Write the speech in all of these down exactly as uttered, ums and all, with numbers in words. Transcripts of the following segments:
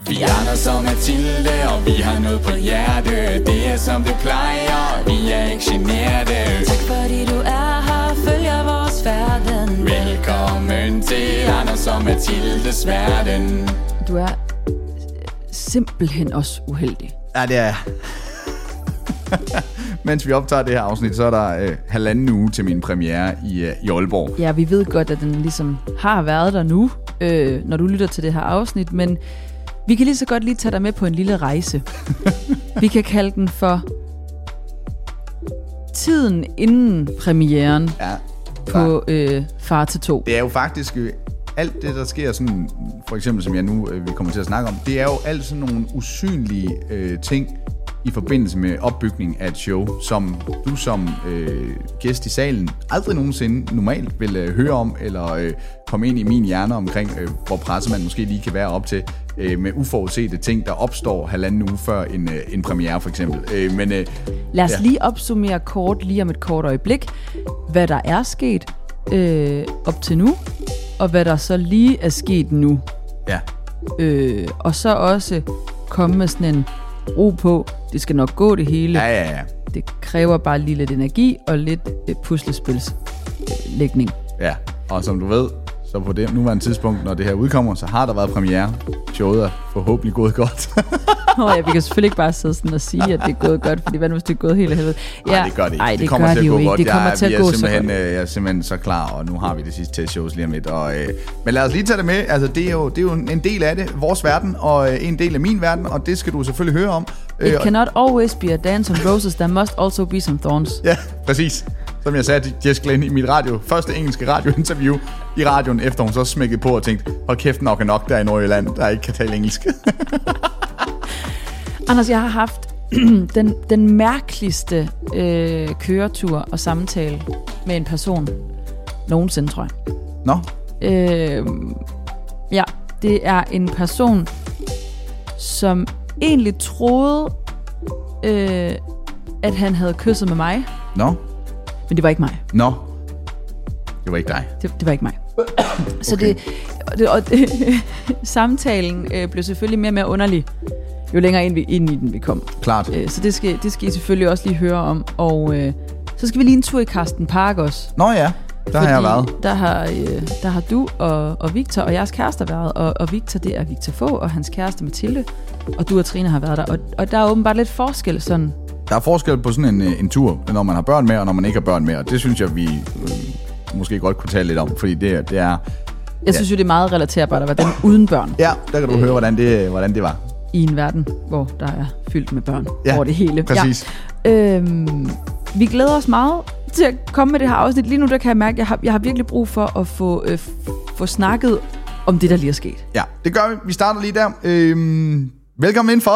Vi er Anders og Mathilde, og vi har noget på hjerte. Det er som det plejer, vi er ikke generte. Tak fordi du er her, følger vores verden. Velkommen til Anders og Mathildes verden. Du er simpelthen også uheldig. Ja, det er jeg. Mens vi optager det her afsnit, så er der øh, halvanden uge til min premiere i, øh, i Aalborg. Ja, vi ved godt, at den ligesom har været der nu, øh, når du lytter til det her afsnit, men vi kan lige så godt lige tage dig med på en lille rejse. Vi kan kalde den for tiden inden premieren Ja, på øh, Far til to. det er jo faktisk øh, alt det, der sker, sådan, for eksempel som jeg nu øh, vi kommer til at snakke om, det er jo alt sådan nogle usynlige øh, ting i forbindelse med opbygning af et show, som du som øh, gæst i salen aldrig nogensinde normalt vil øh, høre om, eller øh, komme ind i min hjerne omkring, øh, hvor presset man måske lige kan være op til, øh, med uforudsete ting, der opstår halvanden uge før en, øh, en premiere for eksempel. Øh, men, øh, Lad os ja. lige opsummere kort, lige om et kort øjeblik, hvad der er sket øh, op til nu, og hvad der så lige er sket nu. Ja. Øh, og så også komme med sådan en ro på, det skal nok gå det hele. Ja, ja, ja. Det kræver bare lige lidt energi og lidt øh, puslespilslægning. Ja, og som du ved, så på det nuværende tidspunkt, når det her udkommer, så har der været premiere. Showet er forhåbentlig gået godt. Nå ja, vi kan selvfølgelig ikke bare sidde sådan og sige, at det er gået godt, fordi hvad nu hvis det er gået helt af helvede? Ja, Nej, det gør det ikke. Ej, det, det kommer gør til at det gå jo ikke. godt. Det kommer jeg, til at jeg gå er så simpelthen, godt. øh, Jeg er simpelthen så klar, og nu har vi det sidste test-shows lige om lidt. Og, øh, men lad os lige tage det med. Altså, det er jo, det er jo en del af det, vores verden, og øh, en del af min verden, og det skal du selvfølgelig høre om. It Øh, cannot always be a dance on roses, there must also be some thorns. Ja, præcis. Som jeg sagde til Jess Glenn i mit radio, første engelske radiointerview i radioen, efter hun så smækkede på og tænkte, hold kæft, nok er nok der i Nordjylland, der ikke kan tale engelsk. Anders, jeg har haft den, den mærkeligste øh, køretur og samtale med en person nogensinde, tror jeg. Nå, Øh, ja, det er en person, som egentlig troede, øh, at han havde kysset med mig, nå, men det var ikke mig. nå. Det var ikke dig. Det, det var ikke mig. Så Okay. det, og det, og det samtalen øh, blev selvfølgelig mere og mere underlig, jo længere ind, vi, ind i den vi kom. Klart. Øh, så det skal, det skal I selvfølgelig også lige høre om. Og øh, så skal vi lige en tur i Carsten Park også. Nå ja, der har jeg været. Der har, øh, der har du og, og Victor og jeres kærester været. Og, og Victor, det er Victor Fogh og hans kæreste Mathilde. Og du og Trine har været der. Og, og der er åbenbart lidt forskel sådan. Der er forskel på sådan en, en tur, når man har børn med, og når man ikke har børn med. Og det synes jeg, vi øh, måske godt kunne tale lidt om, fordi det, det er... Jeg synes jo, det er meget relaterbart at være den uden børn. Ja, der kan du øh. høre, hvordan det, hvordan det var. I en verden, hvor der er fyldt med børn Ja, over det hele. præcis. Ja. Øhm, vi glæder os meget til at komme med det her afsnit. Lige nu der kan jeg mærke, at jeg har, jeg har virkelig brug for at få, øh, få snakket om det, der lige er sket. Ja, det gør vi. Vi starter lige der. Øhm, velkommen indenfor.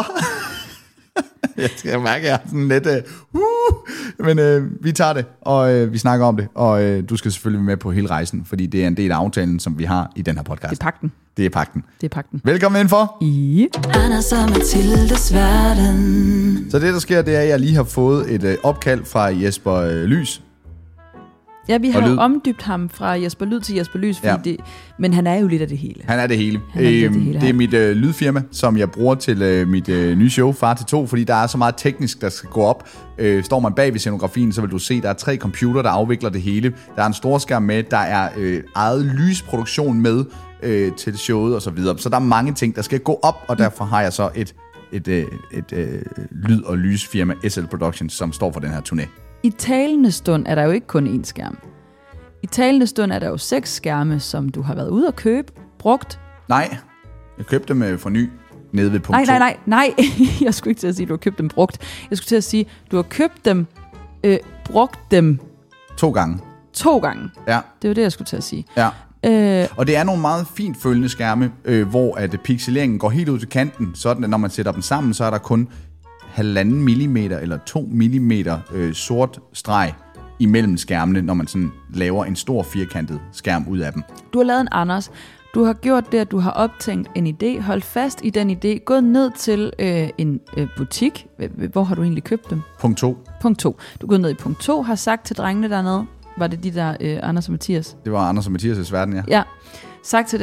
Jeg skal mærke, at jeg er sådan lidt... Uh, uh, men øh, vi tager det, og øh, vi snakker om det. Og øh, du skal selvfølgelig være med på hele rejsen, fordi det er en del af aftalen, som vi har i den her podcast. Det er pagten. Det er pagten. Det er pagten. Velkommen indenfor. I. Anders og Mathildes verden. Så det, der sker, det er, at jeg lige har fået et øh, opkald fra Jesper øh, Lys. Ja, vi Og har jo lyd. omdybt ham fra Jesper Lyd til Jesper Lys, fordi Ja. det, men han er jo lidt af det hele. Han er det hele. Han er lidt af det Øhm, hele, det er han. mit øh, lydfirma, som jeg bruger til øh, mit øh, nye show, Far til to, fordi der er så meget teknisk, der skal gå op. Øh, står man bag ved scenografien, så vil du se, at der er tre computer, der afvikler det hele. Der er en stor skærm med, der er øh, eget lysproduktion med øh, til showet og så videre. Så der er mange ting, der skal gå op, og derfor har jeg så et, et, øh, et øh, lyd- og lysfirma, S L Productions, som står for den her turné. I talende stund er der jo ikke kun én skærm. I talende stund er der jo seks skærme, som du har været ude og købe, brugt. Nej, jeg købte dem øh, for ny nede ved punkt Nej, to. nej, nej, nej. Jeg skulle ikke til at sige, at du har købt dem brugt. Jeg skulle til at sige, at du har købt dem, øh, brugt dem To gange. to gange. Ja, Det var det, jeg skulle til at sige. ja. Øh, Og det er nogle meget fint følgende skærme, øh, hvor at pixeleringen går helt ud til kanten, sådan at når man sætter dem sammen, så er der kun halvanden millimeter eller to millimeter øh, sort streg imellem skærmene, når man sådan laver en stor firkantet skærm ud af dem. du har lavet en Anders. Du har gjort det, at du har optænkt en idé, holdt fast i den idé, gået ned til øh, en øh, butik. Hvor har du egentlig købt dem? Punkt to. Punkt to. Du er gået ned i punkt to, har sagt til drengene dernede, var det de der øh, Anders og Mathias? Det var Anders og Mathias' verden, ja. Ja, sagt til dem,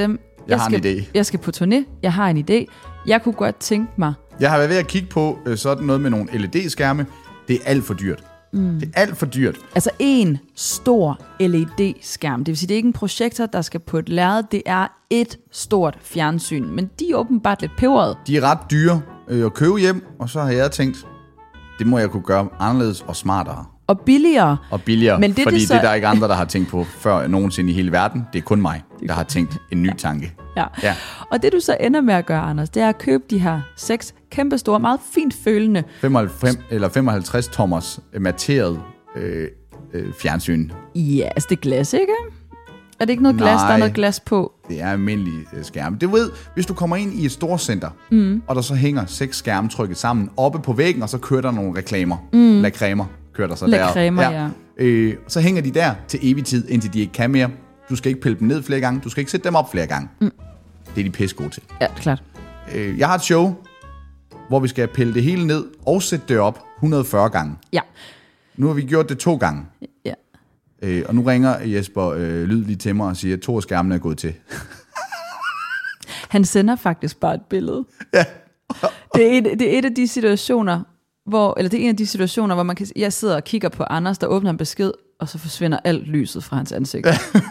jeg har skal, en idé. Jeg skal på turné. Jeg har en idé. Jeg kunne godt tænke mig... Jeg har været ved at kigge på øh, sådan noget med nogle L E D-skærme. Det er alt for dyrt. Mm. Det er alt for dyrt. Altså en stor L E D-skærm. Det vil sige, det er ikke en projektor, der skal på et lærred. Det er et stort fjernsyn. Men de er åbenbart lidt peberet. De er ret dyre øh, at købe hjem, og så har jeg tænkt, det må jeg kunne gøre anderledes og smartere. Og billigere. Og billigere, Men det, fordi det, så... det er der ikke andre, der har tænkt på før nogensinde i hele verden. Det er kun mig, der har tænkt en ny tanke. Ja. Ja. Og det du så ender med at gøre, Anders, det er at købe de her seks kæmpestore, meget fint følende... femoghalvfems eller femoghalvtreds tommers materet øh, øh, fjernsyn. Ja, altså det er glas, ikke? Er det ikke noget glas, Nej. der er noget glas på? Det er almindelige øh, skærme. Det ved, hvis du kommer ind i et storcenter, mm. og der så hænger seks skærme trykket sammen oppe på væggen, og så kører der nogle reklamer. Mm. Lakremer kører der så der. Lakremer, ja. ja. Øh, så hænger de der til evig tid, indtil de ikke kan mere. Du skal ikke pille dem ned flere gange. Du skal ikke sætte dem op flere gange. Mm. Det er de pisse gode til. Ja, klart. Øh, jeg har et show, hvor vi skal pille det hele ned og sætte det op et hundrede og fyrre gange. Ja. Nu har vi gjort det to gange. Ja. Øh, og nu ringer Jesper øh, Lyd lige til mig og siger, at to af skærmene er gået til. Han sender faktisk bare et billede. Ja. det, er et, det er et af de situationer, hvor, eller det er en af de situationer, hvor man kan, jeg sidder og kigger på Anders, der åbner en besked, og så forsvinder alt lyset fra hans ansigt.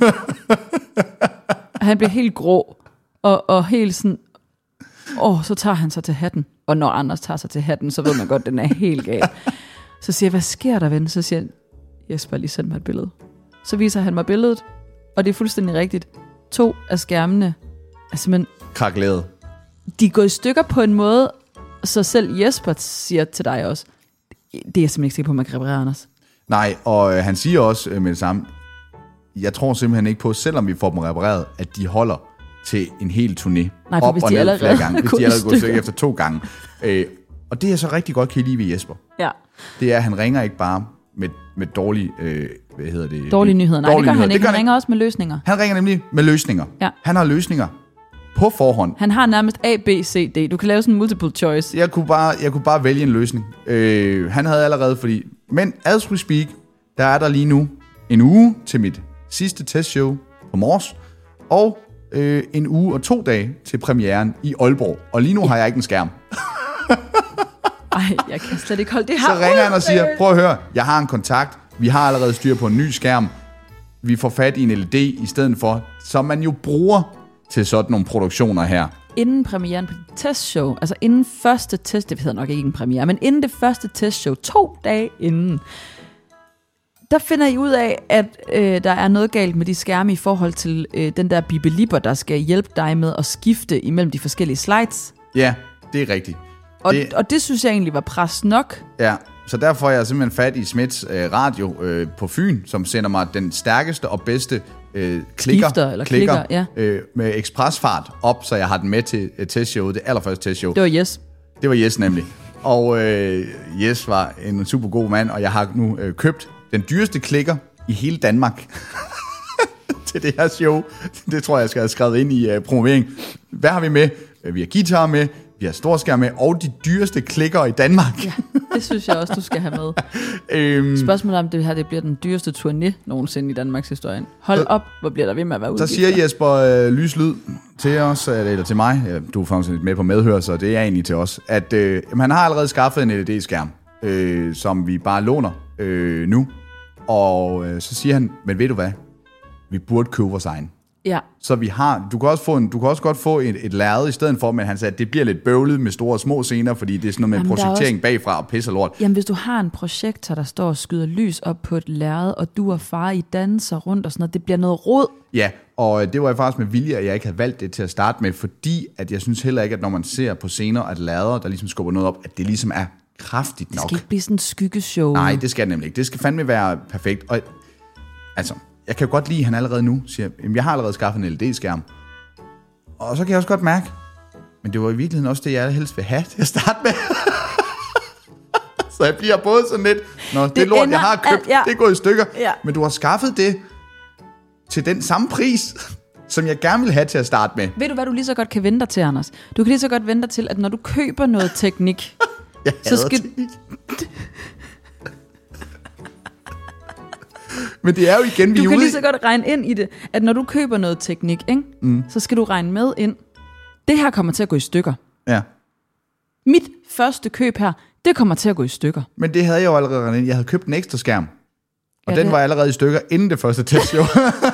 Han bliver helt grå, og, og helt sådan, åh, så tager han sig til hatten. Og når Anders tager sig til hatten, så ved man godt, at den er helt gal. Så siger jeg, hvad sker der, ven? Så siger han, Jesper, lige send mig et billede. Så viser han mig billedet, og det er fuldstændig rigtigt. To af skærmene er simpelthen... Krakeleret. De er gået i stykker på en måde, så selv Jesper siger til dig også, det er jeg simpelthen ikke sikker på, at man kan reparere, Anders. Nej, og øh, han siger også øh, med det samme, jeg tror simpelthen ikke på, selvom vi får dem repareret, at de holder til en hel turné. Nej, for op hvis og de ned allerede flere gange. Hvis de er allerede gået går i stykker efter to gange. Øh, og det jeg så rigtig godt kan lide ved Jesper, Ja. det er, at han ringer ikke bare med, med dårlige, øh, hvad hedder det? Dårlige nyheder. Nej, dårlige det gør han nyheder. ikke. Det gør Han ringer også med løsninger. Han ringer nemlig med løsninger. Ja. Han har løsninger på forhånd. Han har nærmest A, B, C, D. Du kan lave sådan en multiple choice. Jeg kunne bare, jeg kunne bare vælge en løsning. Øh, han havde allerede, fordi... Men as we speak, der er der lige nu en uge til mit sidste testshow på Mors, og øh, en uge og to dage til premieren i Aalborg. Og lige nu har jeg ikke en skærm. Ej, jeg kan slet ikke holde det her. Så ringer han og siger, prøv at høre, jeg har en kontakt. Vi har allerede styr på en ny skærm. Vi får fat i en L E D i stedet for, som man jo bruger til sådan nogle produktioner her. Inden premieren på det testshow, altså inden første test, det hedder nok ikke en premiere, men inden det første testshow, to dage inden, der finder I ud af, at øh, der er noget galt med de skærme i forhold til øh, den der bibelipper, der skal hjælpe dig med at skifte imellem de forskellige slides. Ja, det er rigtigt. Og det, det, og det synes jeg egentlig var pres nok. Ja, så derfor får jeg simpelthen fat i Smiths øh, radio øh, på Fyn, som sender mig den stærkeste og bedste øh, klikker, Skifter, eller klikker, ja. øh, med ekspresfart op, så jeg har den med til øh, testshowet, det allerførste testshow. Det var yes. Det var Jes nemlig. Og øh, Jes var en super god mand, og jeg har nu øh, købt den dyreste klikker i hele Danmark til det her show. Det tror jeg, jeg skal have skrevet ind i øh, promovering. Hvad har vi med? Vi har guitar med, vi har storskærm med, og de dyreste klikker i Danmark. Ja, det synes jeg også, du skal have med. øhm, Spørgsmålet om det her det bliver den dyreste turné nogensinde i Danmarks historie. Hold så, op, hvor bliver der ved med at være udgifter. Så siger Jesper øh, Lyslyd til os, eller til mig, ja, du er faktisk med på medhør, så det er egentlig til os, at øh, han har allerede skaffet en L E D-skærm, øh, som vi bare låner øh, nu. Og øh, så siger han, men ved du hvad, vi burde købe vores egen. Ja. Så vi har, du kan også få en, du kan også godt få et, et lærred i stedet for, men han sagde, at det bliver lidt bøvlet med store og små scener, fordi det er sådan noget med Jamen, projektering også... bagfra og pisse og lort. Jamen hvis du har en projektor, der står og skyder lys op på et lærred, og du og far i danser rundt og sådan noget, det bliver noget rod. Ja, og det var faktisk med vilje, at jeg ikke havde valgt det til at starte med, fordi at jeg synes heller ikke, at når man ser på scener, at lærreder, der ligesom skubber noget op, at det ligesom er kraftigt nok. Det skal ikke blive sådan en skyggeshow. Nej, det skal det nemlig ikke. Det skal fandme være perfekt. Og altså, jeg kan jo godt lide, at han allerede nu siger, jamen, jeg har allerede skaffet en L E D-skærm. Og så kan jeg også godt mærke, men det var i virkeligheden også det, jeg helst vil have til at starte med. Så jeg bliver både sådan lidt, nå, det, det lort, jeg har købt, ja. Det er gået i stykker. Ja. Men du har skaffet det til den samme pris, som jeg gerne vil have til at starte med. Ved du, hvad du lige så godt kan vente dig til, Anders? Du kan lige så godt vente dig til, at når du køber noget teknik, jeg så skal... teknik. Men det er jo igen, vi Du er kan ude lige så godt regne ind i det, at når du køber noget teknik, ikke, mm. så skal du regne med ind. Det her kommer til at gå i stykker. Ja. Mit første køb her, det kommer til at gå i stykker. Men det havde jeg jo allerede regnet ind. Jeg havde købt en ekstra skærm. Og Ja, den det- var allerede i stykker inden det første testshow.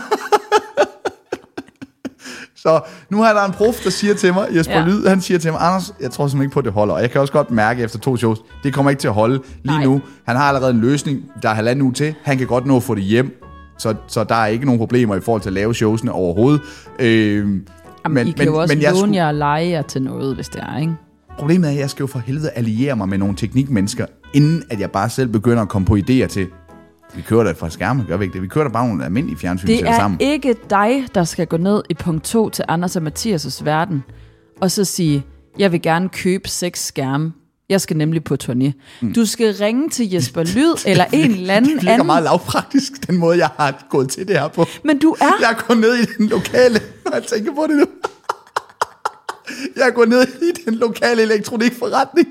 Så nu har der en prof, der siger til mig, Jesper Ja. Lyd, han siger til mig, Anders, jeg tror simpelthen ikke på, at det holder. Og jeg kan også godt mærke efter to shows, det kommer ikke til at holde lige Nej. nu. Han har allerede en løsning, der er halvanden uge til. Han kan godt nå at få det hjem. Så, så der er ikke nogen problemer i forhold til at lave showsene overhovedet. Øh, Jamen, men, I kan jo også jeg låne skulle- jer og lege jer til noget, hvis det er, ikke? Problemet er, at jeg skal jo for helvede alliere mig med nogle teknikmennesker, inden at jeg bare selv begynder at komme på idéer til, vi kører da fra skærmen, gør vi ikke det? Vi kører da bare nogle almindelige fjernsyn Det til er sammen. ikke dig, der skal gå ned i punkt to til Anders og Mathias' verden, og så sige, jeg vil gerne købe seks skærme. Jeg skal nemlig på turné. Mm. Du skal ringe til Jesper Lyd eller en eller anden Det virker anden. meget lavpraktisk, den måde, jeg har gået til det her på. Men du er... Jeg er gået ned i den lokale, når jeg tænker på det nu. Jeg er gået ned i den lokale elektronikforretning.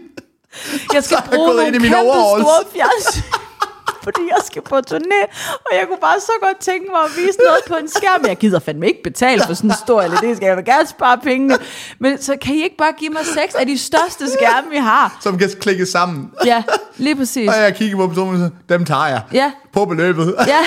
Jeg skal Så er jeg bruge gået nogle ind i mine kæmpe overalls. store fjernsyn, fordi jeg skal på turné, og jeg kunne bare så godt tænke mig at vise noget på en skærm. Jeg gider fandme ikke betale for sådan en stor L E D-skærm. Jeg vil gerne spare pengene. Men så kan I ikke bare give mig seks af de største skærme, vi har? Som kan klikke sammen. Ja, lige præcis. Og jeg kigger på personen og siger, dem tager jeg. Ja. På beløbet. Ja,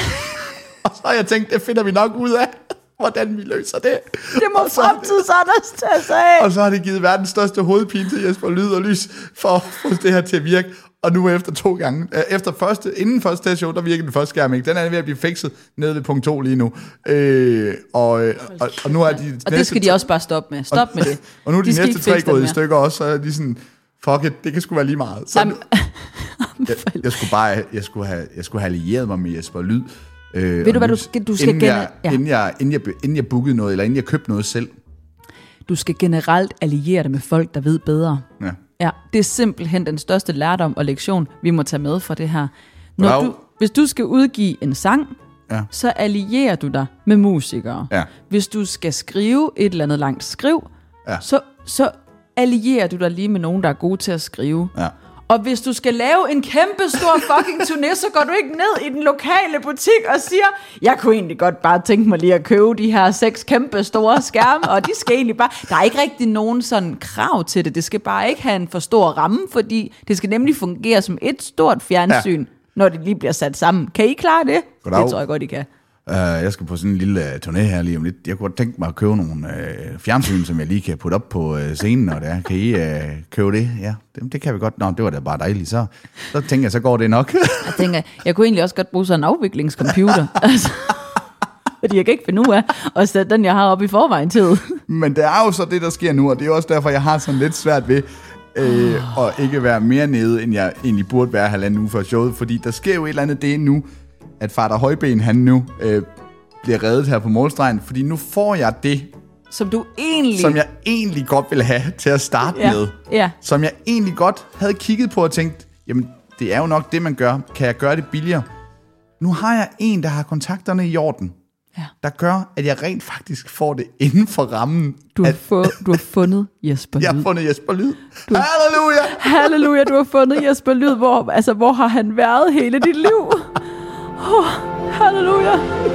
Og så har jeg tænkt, det finder vi nok ud af, hvordan vi løser det. det må Og så- fremtids-Anders tage sig af. Og så har det givet verdens største hovedpine til Jesper Lyd og Lys for at få det her til at virke. Og nu efter to gange, øh, efter første, inden første testshow, der virkede den første skærm ikke. Den er ved at blive fikset nede ved punkt to lige nu. Øh, og, øh, og, og nu er de Og det skal de også bare stoppe med. Stop med det. Og nu er de, de skal næste ikke tre fikse dem gået i mere. stykker også, så er de sådan, fuck it, det kan sgu være lige meget. Så Jamen, nu, jeg, jeg, skulle bare, jeg skulle have, jeg skulle have allieret mig med Jesper Lyd. Øh, Ved du og hvad, du Lys, skal- du skal inden jeg, gene- ja. inden, jeg, inden, jeg, inden jeg bookede noget, eller inden jeg købte noget selv. du skal generelt alliere dig med folk, der ved bedre. Ja. Ja, det er simpelthen den største lærdom og lektion, vi må tage med fra det her. Når Wow. du, hvis du skal udgive en sang, Ja. så allierer du dig med musikere. Ja. Hvis du skal skrive et eller andet langt skriv, Ja. så, så allierer du dig lige med nogen, der er gode til at skrive. Ja. Og hvis du skal lave en kæmpe stor fucking turné, så går du ikke ned i den lokale butik og siger, jeg kunne egentlig godt bare tænke mig lige at købe de her seks kæmpe store skærme, og de skal egentlig bare... Der er ikke rigtig nogen sådan krav til det. Det skal bare ikke have en for stor ramme, fordi det skal nemlig fungere som et stort fjernsyn, ja. når det lige bliver sat sammen. Kan I klare det? Goddag. Det tror jeg godt, I kan. Uh, jeg skal på sådan en lille uh, turné her lige om lidt. Jeg kunne godt tænke mig at købe nogle uh, fjernsyn, som jeg lige kan putte op på uh, scenen, og der kan I uh, købe det? Ja, det, det kan vi godt. Nå, det var da bare dejligt. Så, så tænker jeg, så går det nok. Jeg tænker, jeg kunne egentlig også godt bruge sådan en afviklingscomputer. altså, fordi jeg kan ikke finde ud af at sætte den, jeg har oppe i forvejen til. Men det er jo så det, der sker nu, og det er også derfor, jeg har sådan lidt svært ved øh, at ikke være mere nede, end jeg egentlig burde være halvanden uge før showet, fordi der sker jo et eller andet det nu, at Fader Højben, han nu øh, bliver reddet her på målstregen, fordi nu får jeg det, Som du egentlig... som jeg egentlig godt ville have til at starte ja, med. ja. Som jeg egentlig godt havde kigget på og tænkt, jamen, det er jo nok det, man gør. Kan jeg gøre det billigere? Nu har jeg en, der har kontakterne i orden, Ja. der gør, at jeg rent faktisk får det inden for rammen. Du har, at, få, du har fundet Jesper jeg har Lyd. fundet Jesper Lyd. Halleluja! Halleluja, du har fundet Jesper Lyd. Hvor, altså, hvor har han været hele dit liv? Oh, halleluja.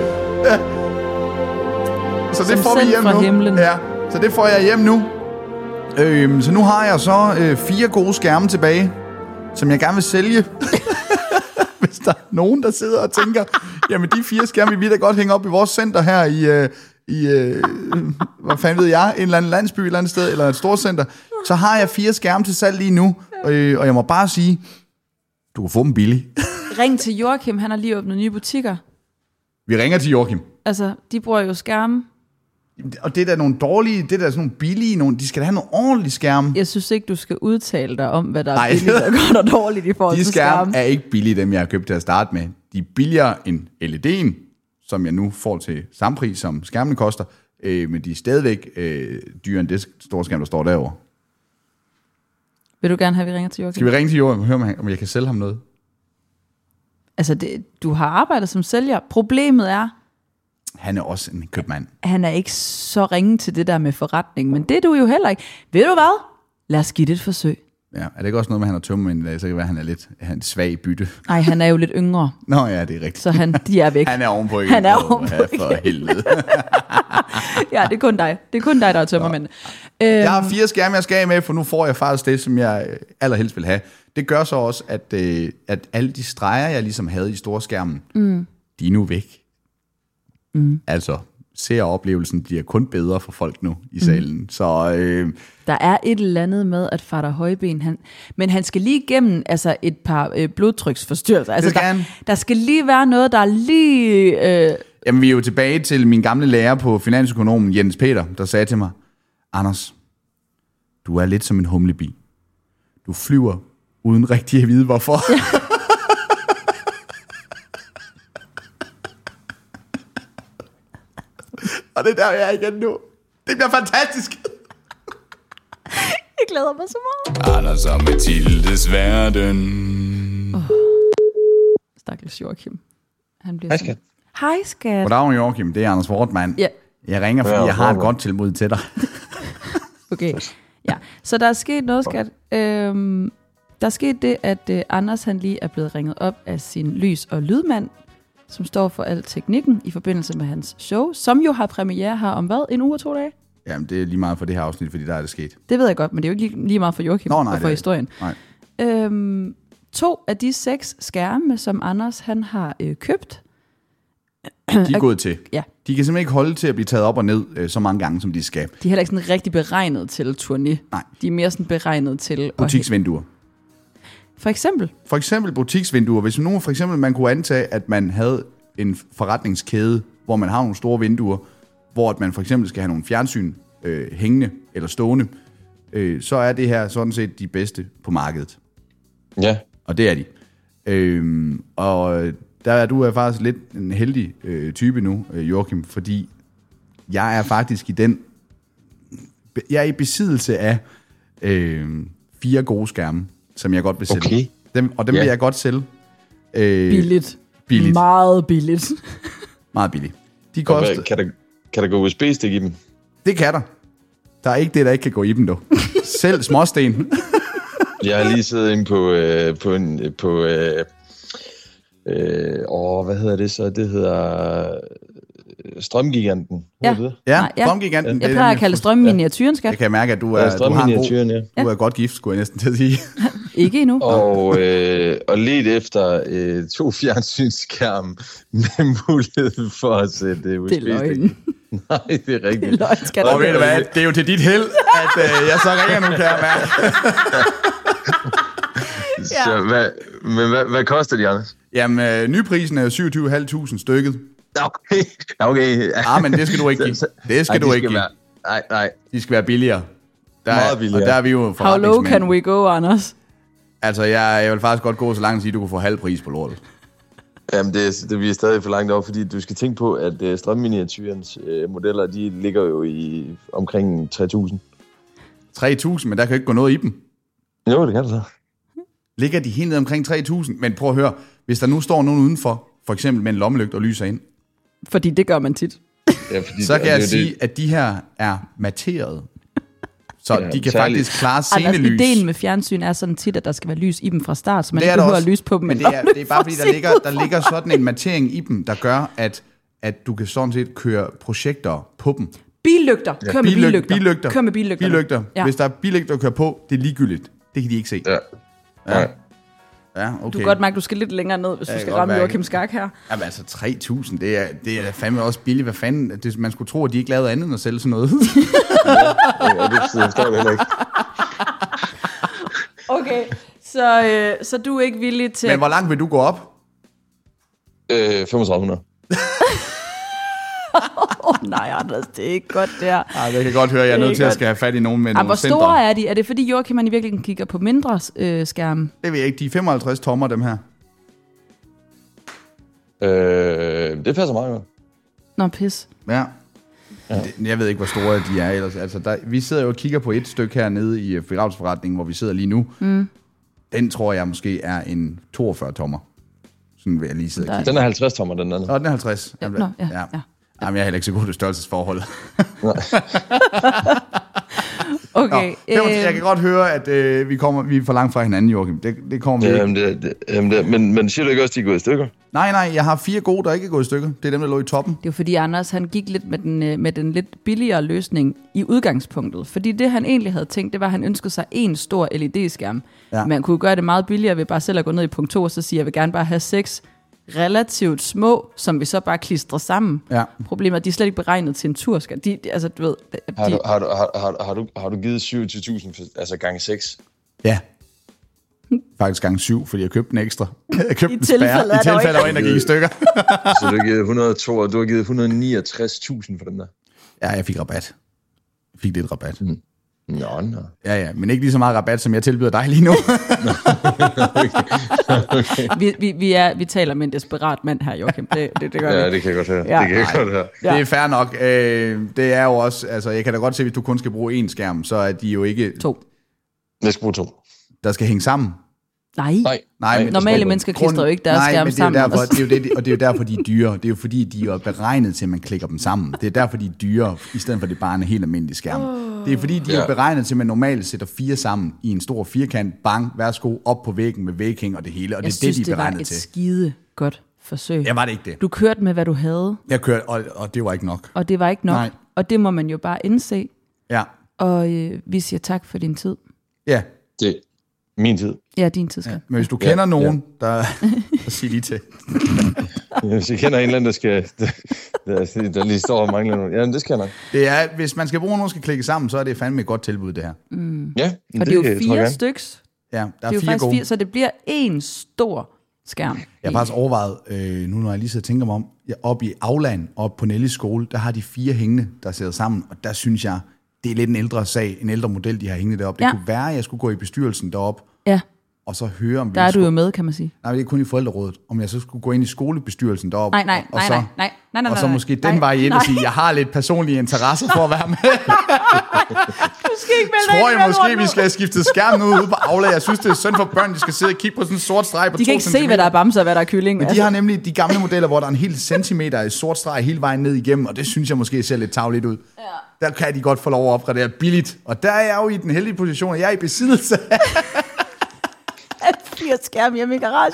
Så det Som får vi sendt hjem fra nu. himlen. Ja, så det får jeg hjem nu. Øhm, så nu har jeg så øh, fire gode skærme tilbage, som jeg gerne vil sælge. Hvis der er nogen, der sidder og tænker, jamen de fire skærme, vi vil da godt hænge op i vores center her i, øh, i øh, hvad fanden ved jeg, en eller anden landsby et eller andet sted, eller et stort center. Så har jeg fire skærme til salg lige nu, øh, og jeg må bare sige, du kan få dem billigt. Ring til Joachim, han har lige åbnet nye butikker. Vi ringer til Joachim. Altså, de bruger jo skærme. Og det er da nogle dårlige, det er da sådan nogle billige, nogle, de skal da have nogle ordentlige skærme. Jeg synes ikke, du skal udtale dig om, hvad der Nej. er billigt og godt og dårligt i forhold De til skærme skærme. er ikke billige, dem jeg har købt til at starte med. De er billigere end L E D'en, som jeg nu får til samme pris, som skærmene koster, øh, men de er stadigvæk øh, dyrere end det store skærm, der står derovre. Vil du gerne have, at vi ringer til Joachim? Skal vi ringe til Joachim og høre, om jeg kan sælge ham noget? Altså, det, du har arbejdet som sælger. Problemet er, Han er også en købmand. han er ikke så ringe til det der med forretning, men det er du jo heller ikke. Ved du hvad? Lad os give det et forsøg. Ja, er det ikke også noget med, at han har tømmermænd i dag, så kan det være, at han er lidt han er svag i bytte? Nej, han er jo lidt yngre. Nå ja, det er rigtigt. Så han, de er væk. Han er ovenpå igen. Han er ovenpå ja, for helvede. Ja, det er kun dig. Det er kun dig, der er tømmermænd. Jeg har fire skærme, jeg skal af med, for nu får jeg faktisk det, som jeg allerhelst vil have. Det gør så også, at, øh, at alle de streger, jeg ligesom havde i storskærmen, mm. de er nu væk. Mm. Altså, seeroplevelsen bliver kun bedre for folk nu i salen. Mm. Så, øh, der er et eller andet med, at Fader Højben, han, men han skal lige igennem altså et par øh, blodtryksforstyrrelser. Altså, skal der, der skal lige være noget, der er lige... Øh... Jamen, vi er jo tilbage til min gamle lærer på finansøkonomen Jens Peter, der sagde til mig, Anders, du er lidt som en humlebi. Du flyver uden rigtig at vide, hvorfor. Ja. Og det er der, jeg er igen nu. Det bliver fantastisk. Jeg glæder mig så meget. Anders og Mathildes verden. Oh. Stakkels Joachim. Han bliver Hej, skat. Hej, skat. Goddag, Joachim. Det er Anders Wortmann. Ja. Jeg ringer, fordi jeg har et godt tilbud til dig. Okay. Ja. Så der er sket noget, skat. Øhm, der er sket det, at øh, Anders han lige er blevet ringet op af sin lys- og lydmand, som står for al teknikken i forbindelse med hans show, som jo har premiere her om hvad? En uge og to dage? Jamen, det er lige meget for det her afsnit, fordi der er det sket. Det ved jeg godt, men det er jo ikke lige, lige meget for Joachim Nå, nej, og for historien. Nej. Øhm, to af de seks skærme, som Anders han har øh, købt, de er gået til. Ja. De kan simpelthen ikke holde til at blive taget op og ned øh, så mange gange, som de skal. De er heller ikke sådan rigtig beregnet til turné. Nej. De er mere sådan beregnet til... Butiksvinduer. For eksempel? For eksempel butiksvinduer. Hvis nu for eksempel man kunne antage, at man havde en forretningskæde, hvor man har nogle store vinduer, hvor at man for eksempel skal have nogle fjernsyn øh, hængende eller stående, øh, så er det her sådan set de bedste på markedet. Ja. Og det er de. Øh, og der er du er faktisk lidt en heldig øh, type nu, øh, Joachim, fordi jeg er faktisk i den... Jeg er i besiddelse af øh, fire gode skærme, som jeg godt vil sælge. Okay. Dem, og dem ja. vil jeg godt sælge. Øh, billigt. Billigt. Meget billigt. Meget billigt. De Og koster... hvad, kan, der, kan der gå U S B-stik i dem? Det kan der. Der er ikke det, der ikke kan gå i dem, dog. Selv småsten. Jeg har lige siddet inde på... Øh, på, en, på øh, øh, åh, hvad hedder det så? Det hedder... Strømgiganten. Ja. Det? Ja, Nej, ja. strømgiganten. Jeg plejer at kalde strømminiatyren, skat. Jeg kan mærke, at du er, Ja, du har en god, strømminiatyren, ja. du er godt gift, skulle jeg næsten til at sige. Ikke endnu. Og, øh, og let efter øh, to fjernsynsskærme med mulighed for at sætte U S B-stik. Det er løgn. Nej, det er rigtigt. Det er løgn, skat. Og ved du hvad, det er jo til dit held, at øh, jeg så ringer nu, kan jeg mærke. Så hvad, men hvad, hvad koster de, Anders? Jamen, øh, nyprisen er jo syvogtyve tusind fem stykket. Okay, okay. Ah, men det skal du ikke give. Det skal Ej, du ikke give. være, nej, nej. De skal være billigere. Der, Meget billigere. Og der er vi jo How low forretningsmænd. can we go, Anders? Altså, jeg, jeg vil faktisk godt gå så langt at sige, at du kunne få halv pris på lortet. Jamen, det, det vi er stadig for langt over, fordi du skal tænke på, at uh, strømminiatyrens uh, modeller, de ligger jo i omkring tre tusind. tre tusind, men der kan jo ikke gå noget i dem. Jo, det kan det så. Ligger de helt ned omkring tre tusind? Men prøv at høre, hvis der nu står nogen udenfor, for eksempel med en lommelygte og lyser ind, Fordi det gør man tit. Ja, fordi så kan jeg det, sige, det, at de her er materet. Så Ja, de kan særligt. faktisk klare Anders, scenelys. ideen med fjernsyn er sådan tit, at der skal være lys i dem fra start, så man Det ikke er der behøver også, at lyse på dem. men det er, det er bare fordi, der ligger, der ligger sådan en matering i dem, der gør, at, at du kan sådan set køre projekter på dem. Billygter. Kør med Billyg- billygter. billygter. Kør med billygter. Billygter. Ja. Hvis der er billygter, der kører på, det er ligegyldigt. Det kan de ikke se. ja. Ja. Ja, okay. Du kan godt mærke, at du skal lidt længere ned, hvis Ja, du jeg skal kan ramme godt Joachim mærke. Skak her. Jamen altså, tre tusind, det er, det er da fandme også billigt. Hvad fanden? Det, man skulle tro, at de ikke lavede andet end at sælge sådan noget. ja, det forstår jeg heller ikke. Okay, så, øh, så du er ikke villig til... Men hvor langt vil du gå op? Øh, femogtredive hundrede. Åh oh, nej, Anders, det er ikke godt der. Ej, jeg kan godt høre, at jeg er Det er nødt til at godt. skal have fat i nogen med Ej, nogle hvor centre. store er de? Er det fordi Joachim man i virkeligheden kigger på mindre øh, skærme? Det ved jeg ikke. De er femoghalvtreds tommer, dem her. Øh, det passer meget godt. Nå, pis. Ja. Ja. Jeg ved ikke, hvor store de er ellers. Altså, der, vi sidder jo og kigger på et stykke hernede i begravelsesforretningen, hvor vi sidder lige nu. Mm. Den tror jeg måske er en toogfyrre tommer. Sådan vil jeg lige sidde og kigge. Den er halvtreds tommer, den anden. Nå, den er halvtreds. Ja, Jamen, nå, ja, ja. Jamen, jeg er heller ikke så god til størrelsesforholdet. Okay. Nå, øh... Jeg kan godt høre, at øh, vi, kommer, vi er for langt fra hinanden, Joachim. Det, det kommer vi ja, jamen det, det, jamen det, men, men siger du ikke også, de er gået i stykker? Nej, nej, jeg har fire gode, der ikke er gået i stykker. Det er dem, der lå i toppen. Det er jo fordi, Anders han gik lidt med den, med den lidt billigere løsning i udgangspunktet. Fordi det, han egentlig havde tænkt, det var, at han ønskede sig en stor L E D-skærm. Ja. Man kunne gøre det meget billigere ved bare selv at gå ned i punkt to, og så sige, at jeg vil gerne bare have seks relativt små, som vi så bare klistrer sammen. Ja. Problemet er, at de er slet ikke beregnet til en turskærm. De, de, altså, du ved, de... har, du, har, du, har, har, har, du, har du givet syvogtyve tusind, altså gange seks? Ja. Faktisk gange syv, fordi jeg købte en ekstra. Jeg købte I en spærre. I tilfælde af en, der gik i stykker. Så du har givet et hundrede og to, og du har givet et hundrede og niogtres tusind for den der? Ja, jeg fik rabat. Jeg fik lidt rabat. Mm. Nå, nå. Ja, ja, men ikke lige så meget rabat, som jeg tilbyder dig lige nu. okay. Okay. Vi, vi, vi, er, vi taler med en desperat mand her, Joachim. Det, det, det gør ja, vi. det kan jeg godt høre. Ja. Det kan jeg godt høre. Ja. Det er fair nok. Øh, det er jo også, altså jeg kan da godt se, hvis du kun skal bruge én skærm, så er de jo ikke... To. Jeg skal bruge to. Der skal hænge sammen. Nej. Nej, nej men normale mennesker klistrer jo ikke deres nej, skærm sammen. Nej, men det er jo derfor, det er jo det, og det er jo derfor, de er dyre. Det er jo fordi, de er beregnet til, at man klikker dem sammen. Det er derfor, de er dyre, i stedet for, at det bare er en helt almindelig skærm. Oh. Det er fordi, de ja. er beregnet til, at man normalt sætter fire sammen i en stor firkant, bang, værsgo, op på væggen med væghæng og det hele. Og jeg det er synes, det, de er beregnet til. til. Jeg synes, det var et skide godt forsøg. Ja, var det ikke det? Du kørte med, hvad du havde. Jeg kørte, og, og det var ikke nok. Og det var ikke nok. Nej. Og det må man jo bare indse. Ja. Og øh, vi siger tak for din tid. Ja. Det min tid. Ja, din tid skal. Ja. Men hvis du kender ja, nogen, ja. der... så sig lige til. Hvis jeg kender en eller anden, der skal... Der, der, der lige står og mangler noget. Ja, det skal jeg nok. Det er, hvis man skal bruge nogen, der skal klikke sammen, så er det fandme et godt tilbud, det her. Mm. Ja, og det, det er jo fire styks. Ja, der er, det er jo fire gode. Fire, så det bliver en stor skærm. Jeg har faktisk overvejet, øh, nu når jeg lige så tænker mig om, jeg, oppe i Aulaen, oppe på Nellis skole, der har de fire hængende, der sidder sammen, og der synes jeg, det er lidt en ældre sag, en ældre model, de har hængende deroppe. Det ja. kunne være, at jeg skulle gå i bestyrelsen deroppe, ja. og så høre om... Der er skulle... du jo med, kan man sige. Nej, det er kun i forældrerådet. Om jeg så skulle gå ind i skolebestyrelsen deroppe, nej, nej, og, og nej, så, nej, nej, nej, nej, og så måske nej, den vej ind nej. og sige, jeg har lidt personlige interesser for at være med. Du skal ikke melde Tror jeg måske, vi skal have skiftet skærmen ud ude på Aula. Jeg synes, det er synd for børn, de skal sidde og kigge på sådan en sort streg på de to kan ikke centimeter. se, hvad der er bamser og hvad der er kylling. Men de har nemlig de gamle modeller, hvor der er en hel centimeter i sort streg hele vejen ned igennem, og det synes jeg måske ser lidt tarveligt ud. Ja. Der kan de godt få lov at opgradere billigt. Og der er jeg jo i den heldige position, at jeg er i besiddelse af fire skærm hjemme i garagen.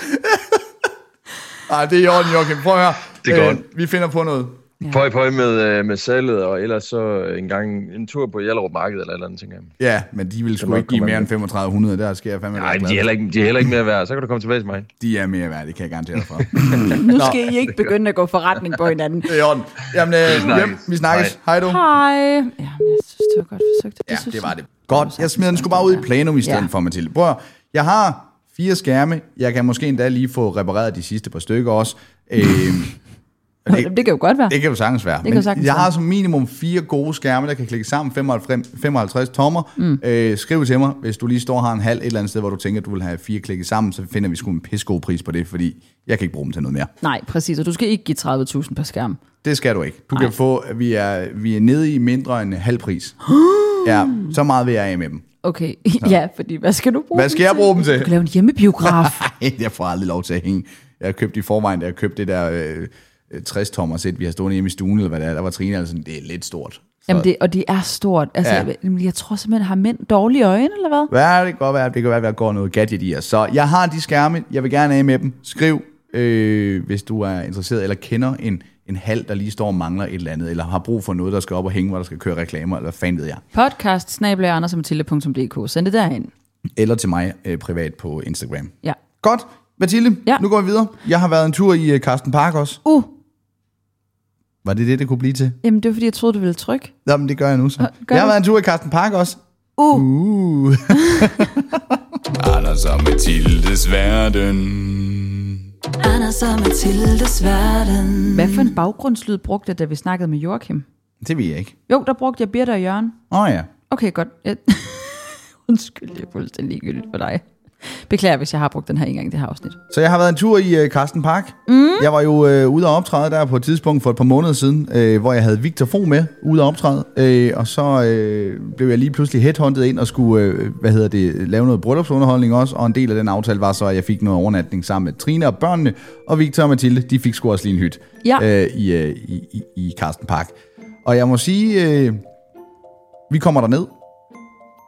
Ej, det er i orden, Joachim. Prøv at høre. Det er godt. Øh, vi finder på noget. Ja. Pøj, pøj med, med salget, og ellers så en gang en tur på Hjallerup Marked eller et eller andet, tænker jeg. Ja, men de vil sgu ikke give mere end femogtredive hundrede, der skal jeg fandme Nej, de er, heller ikke, de er heller ikke mere værd. Så kan du komme tilbage til mig. De er mere værd, det kan jeg garantere dig for. Nu skal I ikke begynde at gå forretning på hinanden. Det er i orden. Jamen, øh, vi, hjem, vi snakkes. Hej du. Hej. Jamen, jeg synes, det var godt forsøgt. Det ja, det var det. Godt, jeg smider den sgu bare ud i plenum i stedet ja. for, Mathilde. Prøv, jeg har fire skærme. Jeg kan måske endda lige få repareret de sidste par stykker også. Øh, Det, det kan jo godt være. Det kan jo sagtens være. Men sagtens jeg har som minimum fire gode skærme, der kan klikke sammen, femoghalvtreds tommer. Mm. Øh, skriv til mig, hvis du lige står og har en halv et eller andet sted, hvor du tænker, at du vil have fire klikket sammen, så finder vi sgu en pissegod pris på det, fordi jeg kan ikke bruge dem til noget mere. Nej, præcis, og du skal ikke give tredive tusind per skærm. Det skal du ikke. Du Nej. kan få, vi er, vi er nede i mindre end halv pris. Ja, så meget vil jeg af med dem. Okay, så. Ja, fordi hvad skal du bruge Hvad skal jeg bruge dem til? Du kan lave en hjemmebiograf. Nej, jeg får aldrig lov til at hænge. Jeg har købt i forvejen, da jeg købte det der... Øh, tres tommer sæt, vi har stående hjemme i stuen, eller hvad det er, der var Trine, altså det er lidt stort. Så. Jamen det, og det er stort. Altså, ja. jeg, jeg tror simpelthen, har mænd dårlige øjne, eller hvad? Hvad det kan godt være, det kan være, at der går noget gadget i os. Så jeg har de skærme, jeg vil gerne af med dem. Skriv, øh, hvis du er interesseret, eller kender en, en hal, der lige står og mangler et eller andet, eller har brug for noget, der skal op og hænge, hvor der skal køre reklamer, eller hvad fanden ved jeg. Podcast, snabel-a anders og mathilde punktum d k. Send det derhen. Eller til mig øh, privat på Instagram. Ja. Godt, Mathilde, ja. Nu går vi videre. Jeg har været en tur i øh, Carsten Park også. Uh. Var det det, det kunne blive til? Jamen, det var fordi, jeg troede, du ville trykke. Nå, men det gør jeg nu så. Gør jeg har du? været en tur i Carsten Park også. Uh. uh. Anders og Mathildes verden. Anders og Mathildes verden. Hvad for en baggrundslyd brugte jeg, da vi snakkede med Joachim? Det ved jeg ikke. Jo, der brugte jeg Birte og Jørgen. Åh oh, ja. Okay, godt. Jeg... Undskyld, det er fuldstændig ligegyldigt for dig. Beklager, hvis jeg har brugt den her en gang i det her afsnit. Så jeg har været en tur i uh, Carsten Park. Mm. Jeg var jo uh, ude at optræde der på et tidspunkt for et par måneder siden, uh, hvor jeg havde Victor Fo med ude at optræde. Uh, og så uh, blev jeg lige pludselig headhunted ind og skulle uh, hvad hedder det, lave noget bryllupsunderholdning også. Og en del af den aftale var så, at jeg fik noget overnatning sammen med Trine og børnene. Og Victor og Mathilde, de fik sgu også lige en hyt ja. uh, i, uh, i, i, i Carsten Park. Og jeg må sige, uh, vi kommer derned.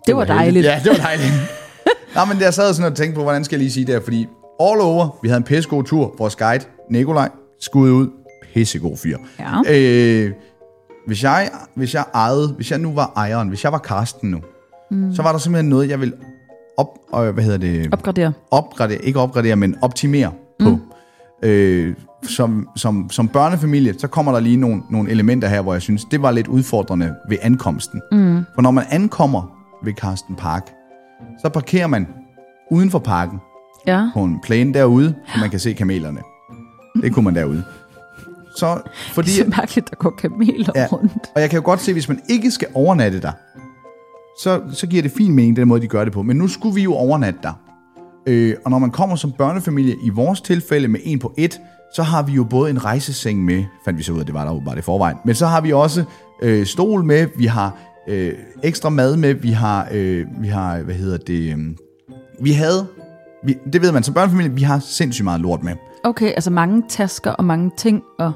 Det var dejligt. Ja, det var dejligt. Nå, men jeg sad sådan og tænkte på, hvordan skal jeg lige sige det her, fordi all over, vi havde en pissegod tur. Vores guide, Nikolaj, skud ud. Pissegod fyr. Ja. Øh, hvis, jeg, hvis jeg ejede, hvis jeg nu var ejeren, hvis jeg var Karsten nu, mm. så var der simpelthen noget, jeg ville op, øh, hvad hedder det? Opgradere. Opgradere, ikke opgradere, men optimere på. Mm. Øh, som, som, som børnefamilie, så kommer der lige nogle, nogle elementer her, hvor jeg synes, det var lidt udfordrende ved ankomsten. Mm. For når man ankommer ved Karsten Park, så parkerer man uden for parken, ja. på en plæne derude, så man kan se kamelerne. Det kunne man derude. Så, fordi, det er så mærkeligt, der går kameler ja, rundt. Og jeg kan jo godt se, hvis man ikke skal overnatte der, så, så giver det fin mening, den måde, de gør det på. Men nu skulle vi jo overnatte der. Øh, og når man kommer som børnefamilie, i vores tilfælde med en på et, så har vi jo både en rejseseng med, fandt vi så ud af, det var der jo bare det forvejen, men så har vi også øh, stol med, vi har øh, ekstra mad med, vi har, øh, vi har, hvad hedder det, øh, vi havde, vi, det ved man som børnefamilie, vi har sindssygt meget lort med. Okay, altså mange tasker og mange ting og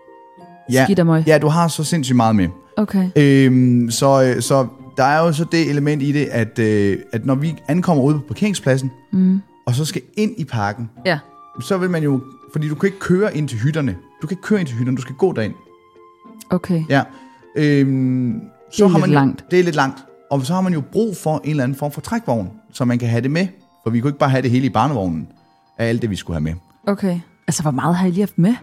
ja, skidt og møg. Ja, du har så sindssygt meget med. Okay. Øhm, så, så der er jo så det element i det, at, øh, at når vi ankommer ud på parkeringspladsen, mm. og så skal ind i parken, ja. så vil man jo, fordi du kan ikke køre ind til hytterne. Du kan ikke køre ind til hytterne, du skal gå derind. Okay. Ja. Øhm, så det er har lidt man, langt. Det er lidt langt. Og så har man jo brug for en eller anden form for trækvogn, så man kan have det med. For vi kunne ikke bare have det hele i barnevognen af alt det, vi skulle have med. Okay. Altså, hvor meget har I lige haft med?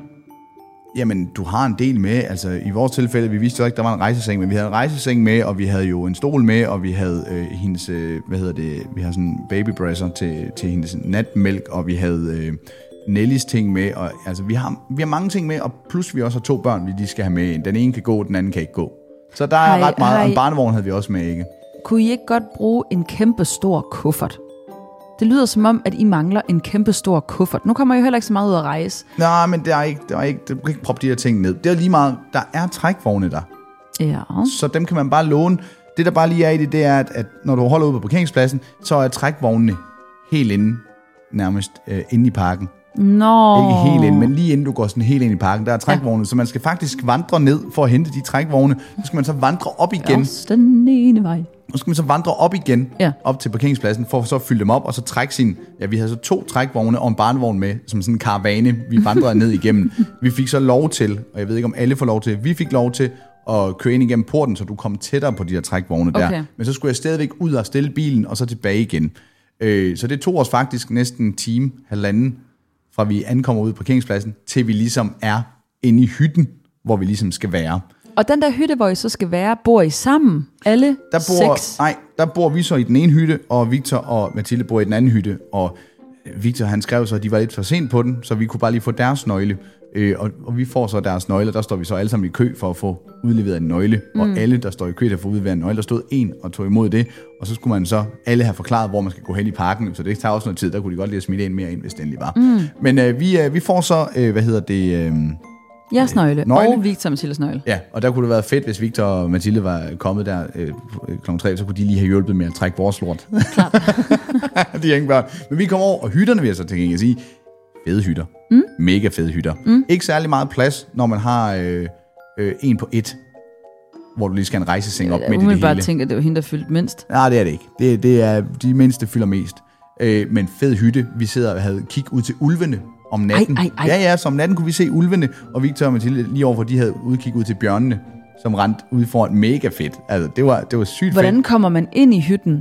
Jamen, du har en del med. Altså, i vores tilfælde, vi vidste jo ikke, der var en rejseseng, men vi havde en rejseseng med, og vi havde jo en stol med, og vi havde øh, hendes, øh, hvad hedder det, vi har sådan en babybresser til, til hendes natmælk, og vi havde øh, Nellys ting med, og altså, vi har, vi har mange ting med, og plus vi også har to børn, vi lige skal have med. Den ene kan gå, den anden kan ikke gå. Så der er hej, ret meget, og en barnevogn havde vi også med, ikke? Kunne I ikke godt bruge en kæmpe stor kuffert? Det lyder som om, at I mangler en kæmpe stor kuffert. Nu kommer I jo heller ikke så meget ud at rejse. Nej, men det er ikke, det er ikke, det kan ikke proppe de her ting ned. Det er lige meget, der er trækvogne der. Ja. Så dem kan man bare låne. Det der bare lige er i det, det er, at, at når du holder ude på parkeringspladsen, så er trækvognene helt inde, nærmest øh, inde i parken. Nå. Ikke helt inde, men lige inden du går sådan helt ind i parken, der er trækvogne, ja. Så man skal faktisk vandre ned for at hente de trækvogne. Så skal man så vandre op igen. Også den ene vej. Nu skal man så vandre op igen, ja. op til parkeringspladsen, for så at fylde dem op, og så trække sin... Ja, vi havde så to trækvogne og en barnevogn med, som sådan en karavane, vi vandrede ned igennem. Vi fik så lov til, og jeg ved ikke, om alle får lov til, vi fik lov til at køre ind igennem porten, så du kom tættere på de der trækvogne der. Okay. Men så skulle jeg stadigvæk ud og stille bilen, og så tilbage igen. Øh, så det tog os faktisk næsten en time, halvanden, fra vi ankommer ud på parkeringspladsen, til vi ligesom er inde i hytten, hvor vi ligesom skal være. Og den der hytte, hvor I så skal være, bor I sammen? Alle der bor, seks? Nej, der bor vi så i den ene hytte, og Victor og Mathilde bor i den anden hytte. Og Victor, han skrev så, at de var lidt for sent på den, så vi kunne bare lige få deres nøgle. Øh, og, og vi får så deres nøgle, der står vi så alle sammen i kø for at få udleveret en nøgle. Mm. Og alle, der står i kø, der får udleveret en nøgle, der stod en og tog imod det. Og så skulle man så alle have forklaret, hvor man skal gå hen i parken. Så det tager også noget tid, der kunne de godt lige smitte en mere ind, hvis det endelig var. Mm. Men øh, vi, øh, vi får så, øh, hvad hedder det... Øh, Jeres nøgle, nøgle, og Victor og Mathildes nøgle. Ja, og der kunne det være fedt, hvis Victor og Mathilde var kommet der øh, klokken tre, så kunne de lige have hjulpet med at trække vores lort. Klart. De er ingen børn. Men vi kommer over, og hytterne vil jeg så til gengæld sige, fede hytter. Mm. Mega fede hytter. Mm. Ikke særlig meget plads, når man har øh, øh, en på et, hvor du lige skal have en rejseseng op ja, midt i det hele. Jeg bare tænke, at det var hende, der fyldte mindst. Nej, det er det ikke. Det, det er de mindste fylder mest. Øh, men fed hytte. Vi sidder og havde kig ud til ulvene om natten. Ej, ej, ej. Ja, ja, så om natten kunne vi se ulvene, og Victor og Mathilde lige overfor, de havde udkig ud til bjørnene, som rendte ud foran. Mega fedt. Altså, det var, det var sygt Hvordan fedt. kommer man ind i hytten?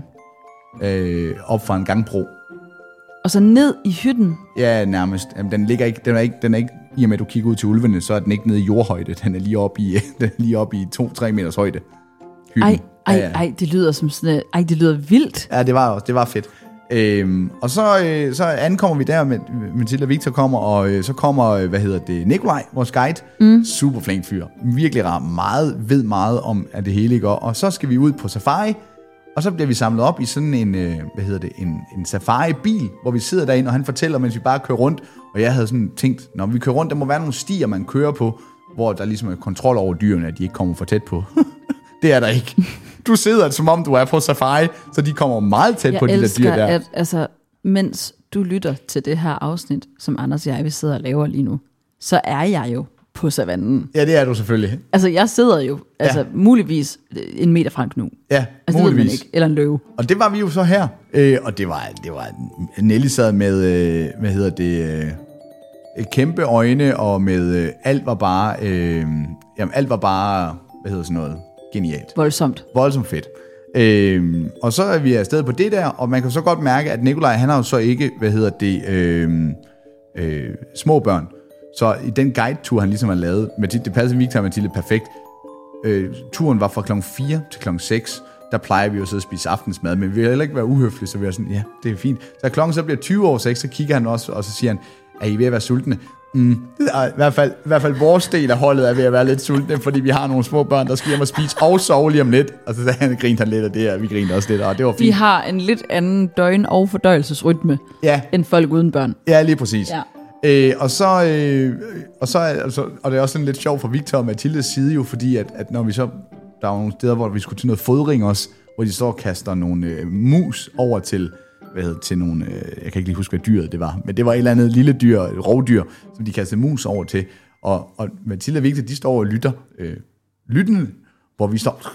Øh, op fra en gangbro. Og så ned i hytten? Ja, nærmest. Jamen, den ligger ikke, den er ikke, den er ikke, i og med at du kigger ud til ulvene, så er den ikke nede i jordhøjde. Den er lige oppe i, den er lige oppe i to til tre meters højde. Hytten. Ej, ej, ja, ja. ej, det lyder som sådan, ej, det lyder vildt. Ja, det var også, det var fedt. Øhm, og så, øh, så ankommer vi der med Mathilde og Victor kommer, og øh, så kommer, øh, hvad hedder det, Nikolaj, vores guide. Mm. Super flink fyr. Virkelig rar. Meget, ved meget om, at det hele går. Og så skal vi ud på safari, og så bliver vi samlet op i sådan en, øh, hvad hedder det, en, en safari-bil, hvor vi sidder derinde, og han fortæller, mens vi bare kører rundt. Og jeg havde sådan tænkt, når vi kører rundt, der må være nogle stier, man kører på, hvor der ligesom er kontrol over dyrene, at de ikke kommer for tæt på. Det er der ikke. Du sidder, som om du er på safari, så de kommer meget tæt jeg på de der dyr der. Jeg elsker, at altså, mens du lytter til det her afsnit, som Anders og jeg, vi sidder og laver lige nu, så er jeg jo på savannen. Ja, det er du selvfølgelig. Altså, jeg sidder jo, altså Ja. muligvis en meter fra en knu. Ja, Altså, det ved man muligvis. ikke. Eller en løve. Og det var vi jo så her. Øh, og det var, det var Nelly sad med, øh, hvad hedder det, øh, kæmpe øjne, og med øh, alt var bare, øh, jamen alt var bare, hvad hedder sådan noget, genialt. Voldsomt. Voldsomt fedt. Øh, og så er vi afsted på det der, og man kan så godt mærke, at Nikolaj, han har jo så ikke, hvad hedder det, øh, øh, små børn. Så i den guide-tur, han ligesom har lavet, Mathilde, det passer Victor og Mathilde perfekt. Øh, turen var fra klokken fire til klokken seks. Der plejer vi jo så at spise aftensmad, men vi vil heller ikke være uhøflige, så vi er sådan, ja, det er fint. Så klokken så bliver tyve over seks, så kigger han også, og så siger han, er I ved at være sultne? Mm. I hvert fald, i hvert fald vores del af holdet er ved at være lidt sultne, fordi vi har nogle små børn, der skal hjem og spise og sove lige om lidt. Og så sagde han, grinte han lidt af det, og vi grinte også lidt, og det var fint. Vi har en lidt anden døgn- og fordøjelsesrytme Ja. end folk uden børn. Ja, lige præcis. Ja. Øh, og så, øh, og så altså, og det er også sådan lidt sjovt fra Victor og Mathildes side jo, fordi at, at når vi så, der var nogle steder, hvor vi skulle til noget fodring også, hvor de så kaster nogle øh, mus over til, hvad hedder, til nogle, øh, jeg kan ikke lige huske, hvad dyret det var, men det var et eller andet lille dyr, et rovdyr, som de kastede mus over til, og, og Mathilde og Victor, de står og lytter, øh, lyttende, hvor vi står,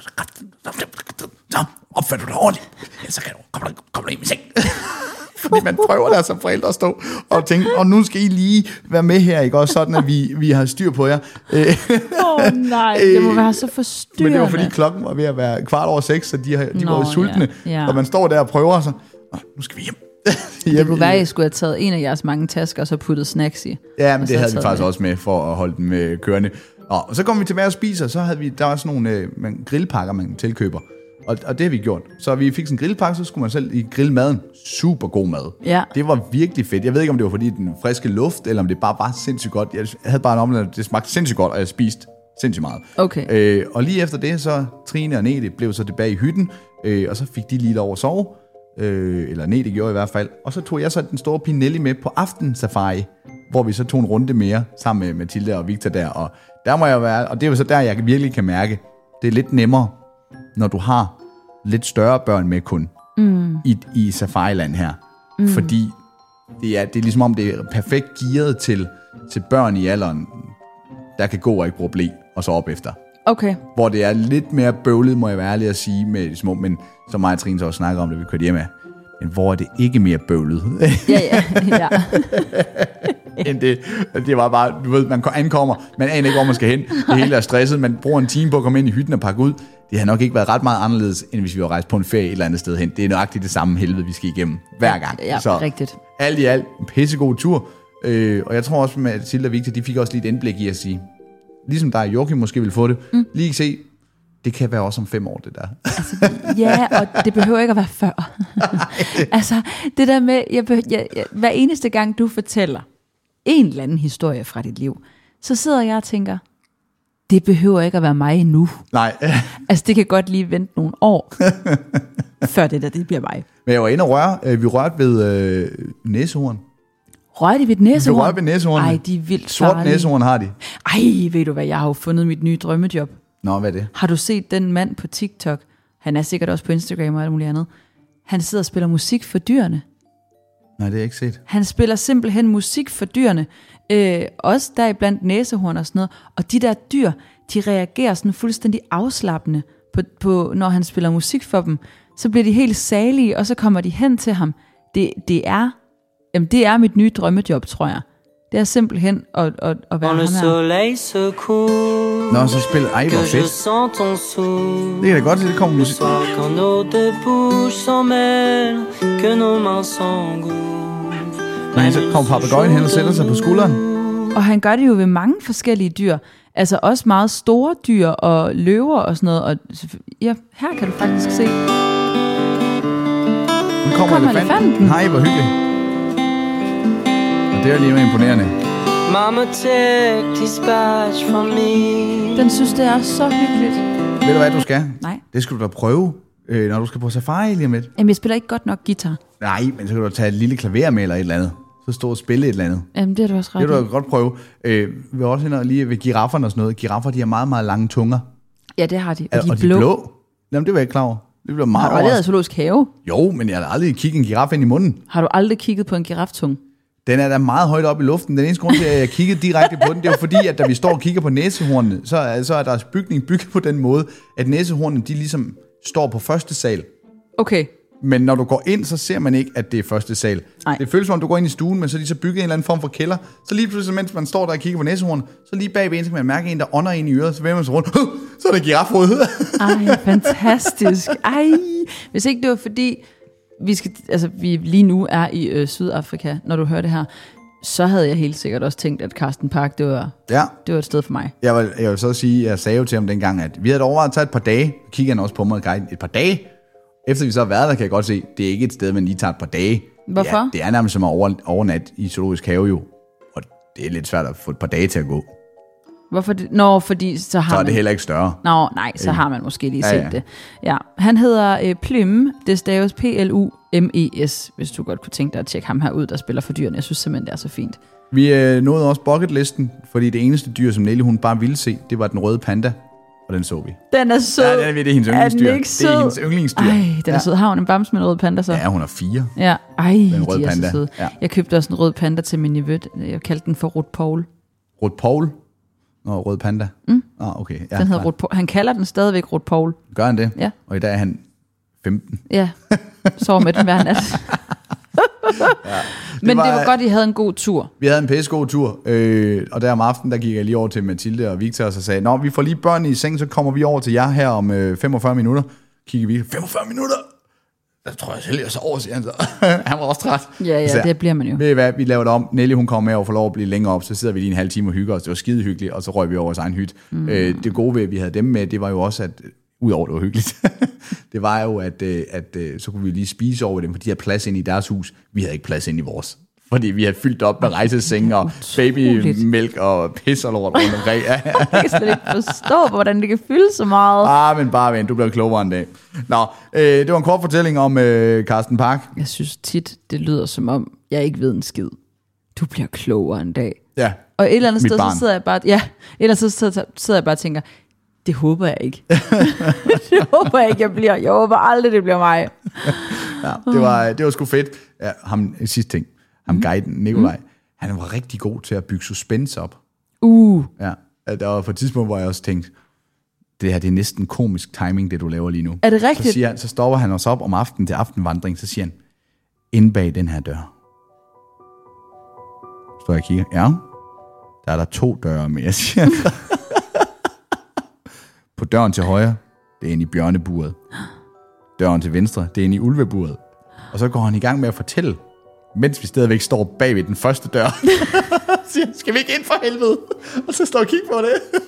så opfatter du dig ordentligt, ja, så kan du, kommer du, kommer du ind i seng. Fordi man prøver der som forældre at stå og tænke, og nu skal I lige være med her, ikke? Også sådan, at vi, vi har styr på jer. Åh oh, nej, det må være så forstyrrende. Men det var fordi klokken var ved at være kvart over seks, så de, har, de Nå, var sultne. ja, ja. Og man står der og prøver sig. Nu skal vi hjem. hjem Det kunne være, at i- I skulle have taget en af jeres mange tasker og så puttet snacks i. Ja, men Og så det havde vi taget faktisk med. også med for at holde dem øh, kørende. Og, og så kom vi tilbage og spiser, så havde vi, der var sådan nogle øh, man, grillpakker, man tilkøber. Og, og det har vi gjort. Så vi fik sådan en grillpakke, så skulle man selv i grillmaden. Super god mad. Ja. Det var virkelig fedt. Jeg ved ikke, om det var fordi den friske luft, eller om det bare var sindssygt godt. Jeg havde bare en omelet, det smagte sindssygt godt, og jeg spiste sindssygt meget. Okay. Øh, og lige efter det, så Trine og Nete blev så tilbage i hytten, øh, og så fik de lige lov at sove. Øh, eller Nete gjorde i hvert fald. Og så tog jeg så den store Pinelli med på aftensafari, hvor vi så tog en runde mere sammen med Mathilde og Victor der. Og der må jeg være, og det er jo så der, jeg virkelig kan mærke, det er lidt nemmere, når du har lidt større børn med kun mm. i, i safariland her. Mm. Fordi det er, det er ligesom om, det er perfekt gearet til, til børn i alderen, der kan gå og ikke bruge blæ, og så op efter. Okay. Hvor det er lidt mere bøvlet, må jeg være ærlig at sige, med de små, men som mig og Trine så også snakker om, det vi kørte hjem af. Men hvor er det ikke mere bøvlet? Ja, ja, ja. end det, det var bare, du ved, man ankommer, man aner ikke, hvor man skal hen. Det hele er stresset, man bruger en time på at komme ind i hytten og pakke ud. Det har nok ikke været ret meget anderledes, end hvis vi var rejst på en ferie et eller andet sted hen. Det er nøjagtigt det samme helvede, vi skal igennem hver gang. Ja, så rigtigt. Alt i alt, en pissegod tur. Øh, og jeg tror også, at Mathilde og Victor, de fik også lidt indblik i at sige, ligesom dig og Joachim måske vil få det, mm. lige se, det kan være også om fem år, det der. Altså, ja, og det behøver ikke at være før. Altså, det der med, jeg behøver, jeg, jeg, hver eneste gang du fortæller en eller anden historie fra dit liv, så sidder jeg og tænker, det behøver ikke at være mig endnu. Nej. Altså, det kan godt lige vente nogle år, før det der, det bliver mig. Men jeg var inde og røre, vi rørte ved øh, næsehorn. Rørte ved et næsehorn? Vi rørte ved næsehorn. Ej, de er vildt Sort farlige. næsehorn har de. Ej, ved du hvad, jeg har jo fundet mit nye drømmejob. Nå, hvad er det? Har du set den mand på TikTok? Han er sikkert også på Instagram og alt muligt andet. Han sidder og spiller musik for dyrene. Nej, det har jeg ikke set. Han spiller simpelthen musik for dyrene. Øh, også der iblandt næsehorn og sådan noget. Og de der dyr, de reagerer sådan fuldstændig afslappende, på, på, når han spiller musik for dem. Så bliver de helt salige, og så kommer de hen til ham. Det, det, er, jamen, det er mit nye drømmejob, tror jeg. Det er simpelthen at, at, at være Quand le ham her. soleil se couche, Nå, så spiller... Ej, hvor que je fedt. sens ton souffle. Det kan da godt se, det kommer Le musik. soir, quand nos deux bouches s'en mêlent, que nos mains s'engouffrent. Nej, så kommer papegøjen hen og sætter sig på skulderen. Og han gør det jo ved mange forskellige dyr. Altså også meget store dyr og løver og sådan noget. Og ja, her kan du faktisk se. Nu kommer, kommer elefanten. elefanten. Nej, hvor hyggeligt. Og det er lige imponerende. Mama, take dispatch from me. Den synes, det er så hyggeligt. Ved du hvad, du skal? Nej. Det skal du da prøve, øh, når du skal på safari lige om lidt. Jamen, jeg spiller ikke godt nok guitar. Nej, men så kan du tage et lille klaver med eller et eller andet. Så stå og spille et eller andet. Jamen, det er du også ret Det kan du i. da godt prøve. Øh, vi er også hen og lige ved girafferne og sådan noget. Giraffer, de har meget, meget lange tunger. Ja, det har de. Og de er og de blå. er blå. Jamen, det var jeg ikke klar over. Det bliver meget Har du aldrig været i overrasket. zoologisk have? Jo, men jeg har aldrig kigget en giraf ind i munden. Har du aldrig kigget på en giraftung? Den er da meget højt op i luften. Den eneste grund til, at jeg kiggede direkte på den, det er jo fordi, at da vi står og kigger på næsehornene, så, så er deres bygning bygget på den måde, at næsehornene, de ligesom står på første sal. Okay. Men når du går ind, så ser man ikke, at det er første sal. Nej. Det føles som om, du går ind i stuen, men så er de så bygget en eller anden form for kælder. Så lige pludselig, mens man står der og kigger på næsehornet, så lige bagved en, så kan man mærke en, der ånder ind i øret, så vender man sig rundt. Så er der girafhoved. Ej, fantastisk. Ej, hvis ikke det var fordi, vi, skal, altså, vi lige nu er i øh, Sydafrika, når du hører det her, så havde jeg helt sikkert også tænkt, at Carsten Park, det var, Ja. det var et sted for mig. Jeg vil, jeg vil så sige, jeg sagde jo til ham dengang, at vi havde overvejet at tage et par dage. Kigger han også på mig, guiden, et par dage. Efter vi så har været der, kan jeg godt se, det er ikke et sted, man lige tager et par dage. Hvorfor? Ja, det er nærmest som at over, overnat i Zoologisk Have jo. Og det er lidt svært at få et par dage til at gå. Hvorfor det? Nå, fordi så har Så er man... det heller ikke større. Nå, nej, så har man måske lige Ja, set ja. det. Ja, han hedder øh, Plym, det staves P L U M E S, hvis du godt kunne tænke dig at tjekke ham her ud, der spiller for dyrene. Jeg synes simpelthen, det er så fint. Vi øh, nåede også bucketlisten, fordi det eneste dyr, som Nelly hun bare ville se, det var den røde panda. Og den så vi. Den er sød. Ja, det er, det er hendes Er den yndlingsdyr. ikke Det er sød? hendes yndlingsdyr. Ej, den er ja. sød. Har hun en bamse med en rød panda så? Ja, hun er fire. Ja, ej, Den røde de er panda. så søde. Ja. Jeg købte også en rød panda til min nevø. Jeg kaldte den for Rød Paul. Rød Paul. Nå, rød panda. Mm. Ah, okay. Ja, Den hedder ja. Rød Paul. Han kalder den stadigvæk Rød Paul. Gør han det? Ja. Og i dag er han femten. Ja, sover med den hver nat. ja, det Men var, det var godt, I havde en god tur. Vi havde en pæsegod tur, øh, og der om aftenen, der gik jeg lige over til Mathilde og Victor, og så sagde, nå, vi får lige børn i seng, så kommer vi over til jer her om øh, femogfyrre minutter. Kigger vi, femogfyrre minutter? Der tror jeg selv, jeg så over, siger han så. Han var også træt. Ja, ja, så, det bliver man jo. Ved I hvad, vi laver det om. Nelly, hun kommer med og får lov at blive længere op, så sidder vi lige en halv time og hygger os. Det var skide hyggeligt, og så røg vi over vores egen hytte. Mm. Øh, det gode ved, at vi havde dem med, det var jo også, at udover det var hyggeligt, det var jo, at, at, at så kunne vi lige spise over dem, for de havde plads ind i deres hus. Vi havde ikke plads ind i vores. Fordi vi havde fyldt op med rejsesenge og babymælk og pis og lort rundt omkring. Jeg kan slet ikke forstå, hvordan det kan fylde så meget. Ah, men bare vent, du bliver klogere en dag. Nå, øh, det var en kort fortælling om øh, Carsten Park. Jeg synes tit, det lyder som om, jeg ikke ved en skid. Du bliver klogere en dag. Ja, Og et eller andet mit sted, barn. så sidder jeg bare, ja, et eller andet sted så sidder jeg bare og tænker, det håber jeg ikke. det håber jeg ikke, jeg bliver. Jeg håber aldrig, det bliver mig. Ja, det var, det var sgu fedt. Ja, ham, sidste ting, ham Mm. guiden, Nikolaj, mm. han var rigtig god til at bygge suspense op. Uh, Ja, der var på et tidspunkt, hvor jeg også tænkte, det her det er næsten komisk timing, det du laver lige nu. er det Så, rigtigt? siger han, så stopper han os op om aftenen til aftenvandring, så siger han, inde bag den her dør. Så jeg kigger, ja, der er der to døre mere, siger han. På døren til højre, det er inde i bjørneburet. Døren til venstre, det er inde i ulveburet. Og så går han i gang med at fortælle, mens vi stadigvæk står bag ved den første dør. Siger, skal vi ikke ind for helvede? Og så står og kigger på det.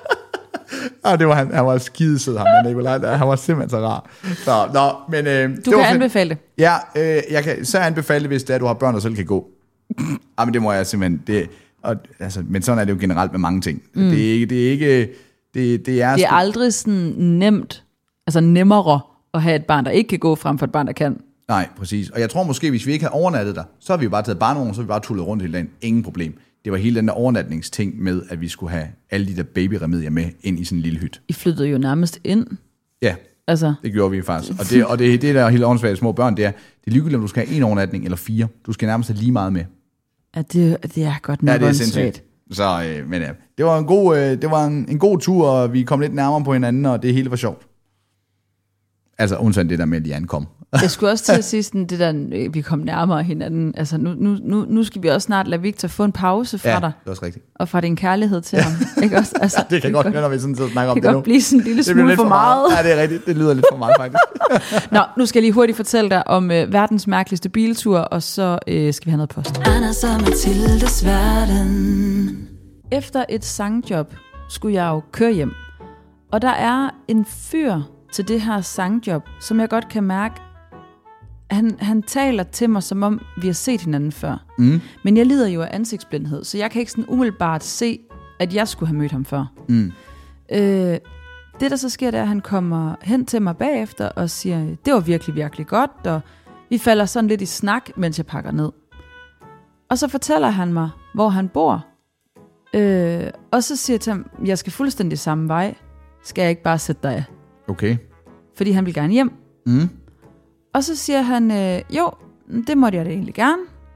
Og det var han, han var skidesød, ham der Nikolaj, der. Han var simpelthen så rar. Så, nå, men, øh, Du det kan var fedt. anbefale det. Ja, øh, jeg kan så anbefale det, hvis det er, du har børn, der selv kan gå. Ah, men det må jeg simpelthen. Det, og, altså, men sådan er det jo generelt med mange ting. Mm. Det er ikke... Det er, ikke det, det er, Det er sgu- aldrig sådan nemt, altså nemmere at have et barn, der ikke kan gå, frem for et barn, der kan. Nej, præcis. Og jeg tror måske, hvis vi ikke havde overnattet der, så har vi jo bare taget barnevogn, så har vi bare tullet rundt hele dagen. Ingen problem. Det var hele den der overnatningsting med, at vi skulle have alle de der babyremedier med ind i sådan en lille hytte. I flyttede jo nærmest ind. Ja, Altså, det gjorde vi faktisk. Og det, og det, det der er helt åndssvagt små børn, det er, det er ligegyldigt, om du skal have en overnatning eller fire. Du skal nærmest have lige meget med. ja, det, det er godt nok Ja, det er åndssvagt. sindssygt. Så, øh, men ja, det var en god, øh, det var en, en god tur, og vi kom lidt nærmere på hinanden, og det hele var sjovt. Altså, undtagen det der med, at de ankom. Jeg skulle også til at sige sådan, det der, øh, vi kom nærmere hinanden. Altså, nu, nu, nu, nu skal vi også snart lade Victor få en pause fra Ja, dig, det er også rigtigt. og fra din kærlighed til ham. Ikke også? Altså, Det kan godt høre, når vi sådan sidder og snakker om det det kan nu. godt blive sådan en lille Det bliver smule lidt for meget. Ja, det er rigtigt. Det lyder lidt for meget, faktisk. Nå, nu skal jeg lige hurtigt fortælle dig om øh, verdens mærkeligste biltur, og så øh, skal vi have noget post. Anders og Mathildes verden. Efter et sangjob skulle jeg jo køre hjem. Og der er en fyr til det her sangjob, som jeg godt kan mærke, han, han taler til mig, som om vi har set hinanden før. Mm. Men jeg lider jo af ansigtsblindhed, så jeg kan ikke sådan umiddelbart se, at jeg skulle have mødt ham før. Mm. Øh, det, der så sker, det er, at han kommer hen til mig bagefter og siger, det var virkelig, virkelig godt, og vi falder sådan lidt i snak, mens jeg pakker ned. Og så fortæller han mig, hvor han bor. Øh, og så siger jeg til ham, jeg skal fuldstændig samme vej. Skal jeg ikke bare sætte dig af? Okay. Fordi han vil gerne hjem. Mm. Og så siger han, øh, jo, det måtte jeg da egentlig gerne.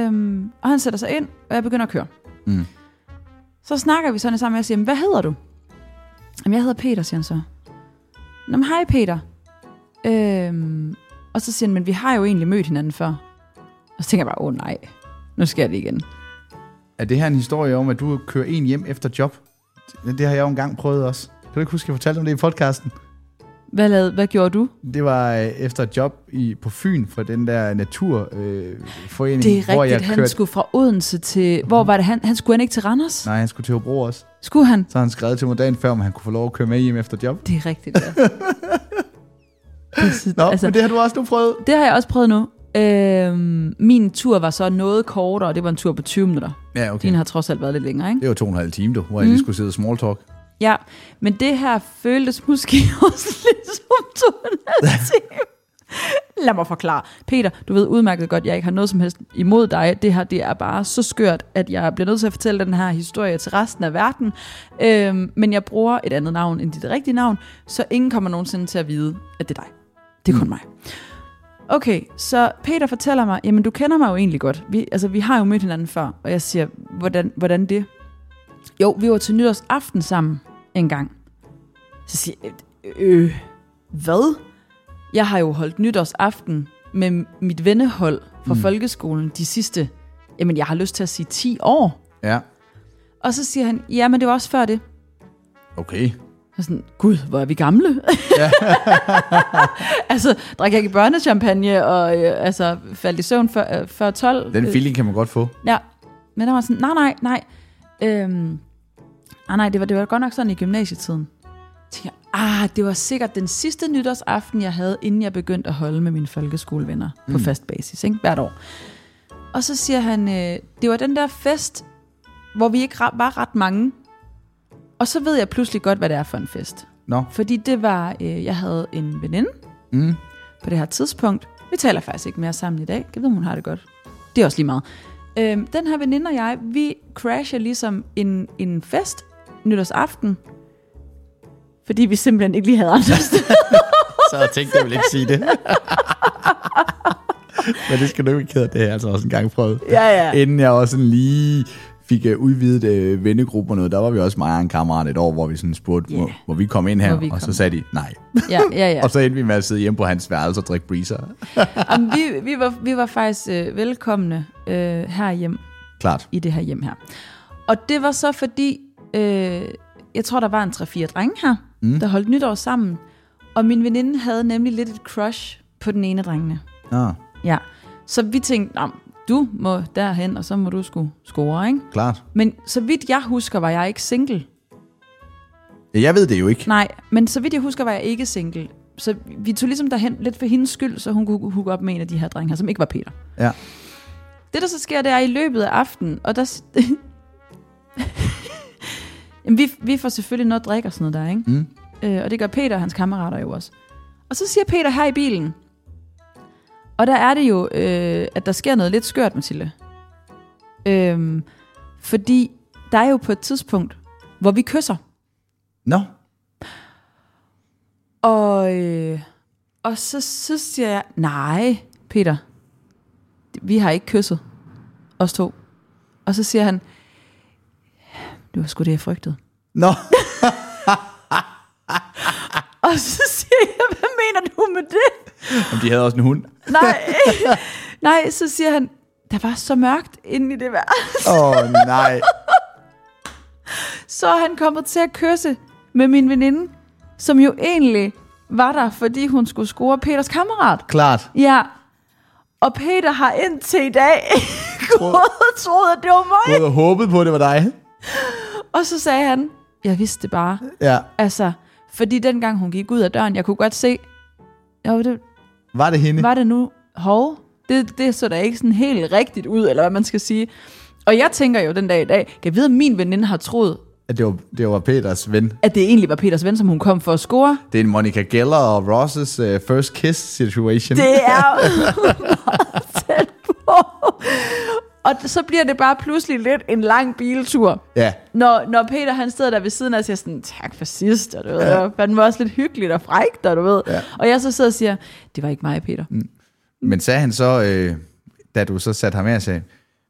Øhm, og han sætter sig ind, og jeg begynder at køre. Mm. Så snakker vi sådan sammen, og jeg siger, hvad hedder du? Jamen, jeg hedder Peter, siger han så. Nå, men hej Peter. Øhm, og så siger han, men vi har jo egentlig mødt hinanden før. Og så tænker jeg bare, åh nej, nu sker det igen. Er det her en historie om, at du kører en hjem efter job? Det har jeg jo engang prøvet også. Kan du ikke huske, at jeg fortalte om det i podcasten? Hvad, lavede, hvad gjorde du? Det var øh, efter et job i, på Fyn for den der naturforening. Øh, det er rigtigt, hvor jeg han kørte... skulle fra Odense til... Hvor var det han? Han skulle han ikke til Randers? Nej, han skulle til Hobro også. Skulle han? Så har han skrevet til mig dagen før, om han kunne få lov at køre med hjem efter job. Det er rigtigt, ja. Nå, altså, men det har du også nu prøvet. Det har jeg også prøvet nu. Øhm, min tur var så noget kortere, og det var en tur på tyve minutter. Ja, okay. Din har trods alt været lidt længere, ikke? Det var to og en halv time, du, hvor jeg mm. lige skulle sidde og small talk. Ja, men det her føltes måske også lidt som to og en halv time. Lad mig forklare. Peter, du ved udmærket godt, at jeg ikke har noget som helst imod dig. Det her, det er bare så skørt, at jeg bliver nødt til at fortælle den her historie til resten af verden. Øhm, men jeg bruger et andet navn end dit rigtige navn, så ingen kommer nogensinde til at vide, at det er dig. Det er kun mm. mig. Okay, så Peter fortæller mig, jamen du kender mig jo egentlig godt. Vi, altså, vi har jo mødt hinanden før, og jeg siger, hvordan, hvordan det? Jo, vi var til nytårsaften sammen en gang. Så siger jeg, øh, hvad? Jeg har jo holdt nytårsaften med mit vennehold fra mm. folkeskolen de sidste, jamen jeg har lyst til at sige ti år. Ja. Og så siger han, ja, men det var også før det. Okay. Og sådan, gud, hvor er vi gamle? Ja. altså, drik jeg ikke børnechampagne, og øh, altså, faldt i søvn før, øh, før tolv. Den feeling kan man godt få. Ja, men der var sådan, nej, nej, nej. Øhm, nej, nej, det var, det var godt nok sådan i gymnasietiden. Jeg tænker, ah, det var sikkert den sidste nytårsaften, jeg havde, inden jeg begyndte at holde med mine folkeskolevenner mm. på fast basis, ikke? Hvert år. Og så siger han, øh, det var den der fest, hvor vi ikke var ret mange. Og så ved jeg pludselig godt, hvad det er for en fest. No. Fordi det var, øh, jeg havde en veninde mm. på det her tidspunkt. Vi taler faktisk ikke mere sammen i dag. Jeg ved, om hun har det godt. Det er også lige meget. Øhm, den her veninde og jeg, vi crasher ligesom en, en fest nytårsaften. Fordi vi simpelthen ikke lige havde andre steder. Så jeg tænkte, jeg ville ikke sige det. Men det skal du ikke kede af, det her altså også en gang prøvet. Ja, ja. Inden jeg også sådan lige fik uh, udvidet uh, vennegrupper noget, der var vi også mig og en kammerat et år, hvor vi sådan spurgte, yeah. hvor, hvor vi kom ind her, og kom. Så sagde de nej. Ja, ja, ja. Og så endte vi med at sidde hjemme på hans værelse og drikke breezer. Jamen, vi, vi, var, vi var faktisk øh, velkomne øh, herhjem. Klart. I det her hjem her. Og det var så fordi, øh, jeg tror, der var en tre-fire drenge her, mm. der holdt nytår sammen. Og min veninde havde nemlig lidt et crush på den ene af drengene. Ah. Ja. Så vi tænkte, du må derhen, og så må du sgu score, ikke? Klart. Men så vidt jeg husker, var jeg ikke single. Ja, jeg ved det jo ikke. Nej, men så vidt jeg husker, var jeg ikke single. Så vi tog ligesom derhen lidt for hendes skyld, så hun kunne hooke op med en af de her drenge her, som ikke var Peter. Ja. Det, der så sker, det er i løbet af aftenen, og der... Jamen, vi, vi får selvfølgelig noget drik og sådan noget der, ikke? Mm. Øh, og det gør Peter og hans kammerater jo også. Og så siger Peter her i bilen, og der er det jo, øh, at der sker noget lidt skørt, Mathilde. Øhm, fordi der er jo på et tidspunkt, hvor vi kysser. Nå. No. Og, øh, og så, så siger jeg, nej, Peter, vi har ikke kysset, os to. Og så siger han, det var sgu det, jeg frygtede. Nå. No. Og så siger jeg, hvad mener du med det? Om de havde også en hund. Nej, nej, så siger han, der var så mørkt inde i det værelse. Åh, oh, nej. Så er han kommet til at kysse med min veninde, som jo egentlig var der, fordi hun skulle score Peters kammerat. Klart. Ja. Og Peter har indtil i dag gået og troet, at det var mig. Gået og håbet på, at det var dig. Og så sagde han, jeg vidste det bare. Ja. Altså, fordi dengang hun gik ud af døren, jeg kunne godt se, jo, det, var det hende? Var det nu? Hov, det, det så da ikke sådan helt rigtigt ud, eller hvad man skal sige. Og jeg tænker jo den dag i dag, kan jeg vide, at min veninde har troet, at det var, det var Peters ven. At det egentlig var Peters ven, som hun kom for at score. Det er en Monica Geller og Ross's uh, first kiss situation. Det er meget tæt på. Og så bliver det bare pludselig lidt en lang biltur. Ja. Når, når Peter han sidder der ved siden af og siger sådan, tak for sidst, og du ved, ja. Det var også lidt hyggeligt og frækt, og du ved. Ja. Og jeg så sidder og siger, det var ikke mig, Peter. Mm. Men sagde han så, øh, da du så satte ham med og sagde,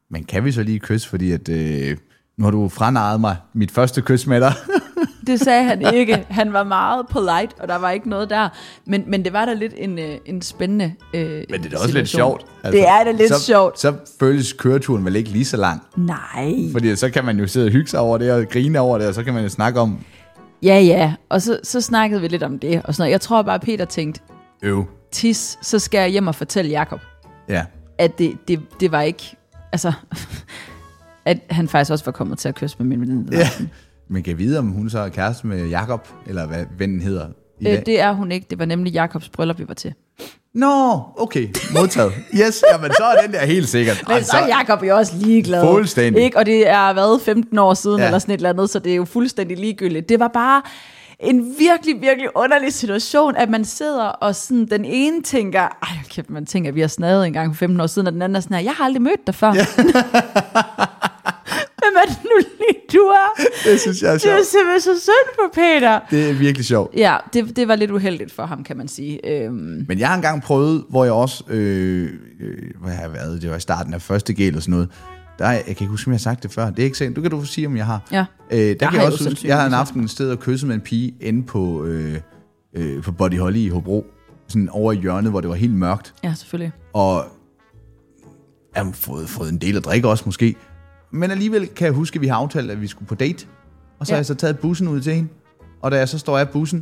Men kan vi så lige kysse, fordi at, øh, nu har du franarret mig mit første kys med dig. Det sagde han ikke. Han var meget polite, og der var ikke noget der. Men, men det var da lidt en, en spændende øh, Men det er da situation. også lidt sjovt. Altså, det er da lidt så, sjovt. Så føles køreturen vel ikke lige så lang. Nej. Fordi så kan man jo sidde og hygge sig over det, og grine over det, og så kan man jo snakke om... Ja, ja. Og så, så snakkede vi lidt om det. Og sådan noget. Jeg tror bare, Peter tænkte, Øv. tis, så skal jeg hjem og fortælle Jakob, Ja. at det, det, det var ikke... Altså, at han faktisk også var kommet til at kysse med min veninde. Ja. Men kan jeg vide, om hun så er kæreste med Jakob, eller hvad vennen hedder i dag? Øh, det er hun ikke. Det var nemlig Jakobs bryllup, vi var til. Nå, okay. Modtaget. Yes, jamen så er den der helt sikkert. Men så er Jakob jo også ligeglad. Fuldstændig. Ikke? Og det er været femten år siden, Ja. eller sådan et eller andet, så det er jo fuldstændig ligegyldigt. Det var bare en virkelig, virkelig underlig situation, at man sidder og sådan, den ene tænker, ej, kæft, man tænker, vi har snadet en gang for femten år siden, og den anden er sådan her, jeg har aldrig mødt dig før. Ja. Hvem er det nu lige, du er? Det synes jeg er Det er sjovt. simpelthen så synd på Peter. Det er virkelig sjovt. Ja, det, det var lidt uheldigt for ham, kan man sige. Øhm, Men jeg har engang prøvet, hvor jeg også, øh, øh, hvor jeg har været, det var i starten af første G eller sådan noget, der, jeg kan ikke huske, om jeg har sagt det før, det er ikke sikkert, du kan du sige, om jeg har. Ja. Øh, der kan har jeg jeg også jo huske, jeg havde en sandsynligvis aften et sted og kysset med en pige inde på, øh, øh, på Body Holly i Hobro, sådan over i hjørnet, hvor det var helt mørkt, ja, selvfølgelig. og jeg har fået, fået en del at drikke også måske, men alligevel kan jeg huske, at vi har aftalt, at vi skulle på date, og så Ja. har jeg så taget bussen ud til hende, og da jeg så står af bussen,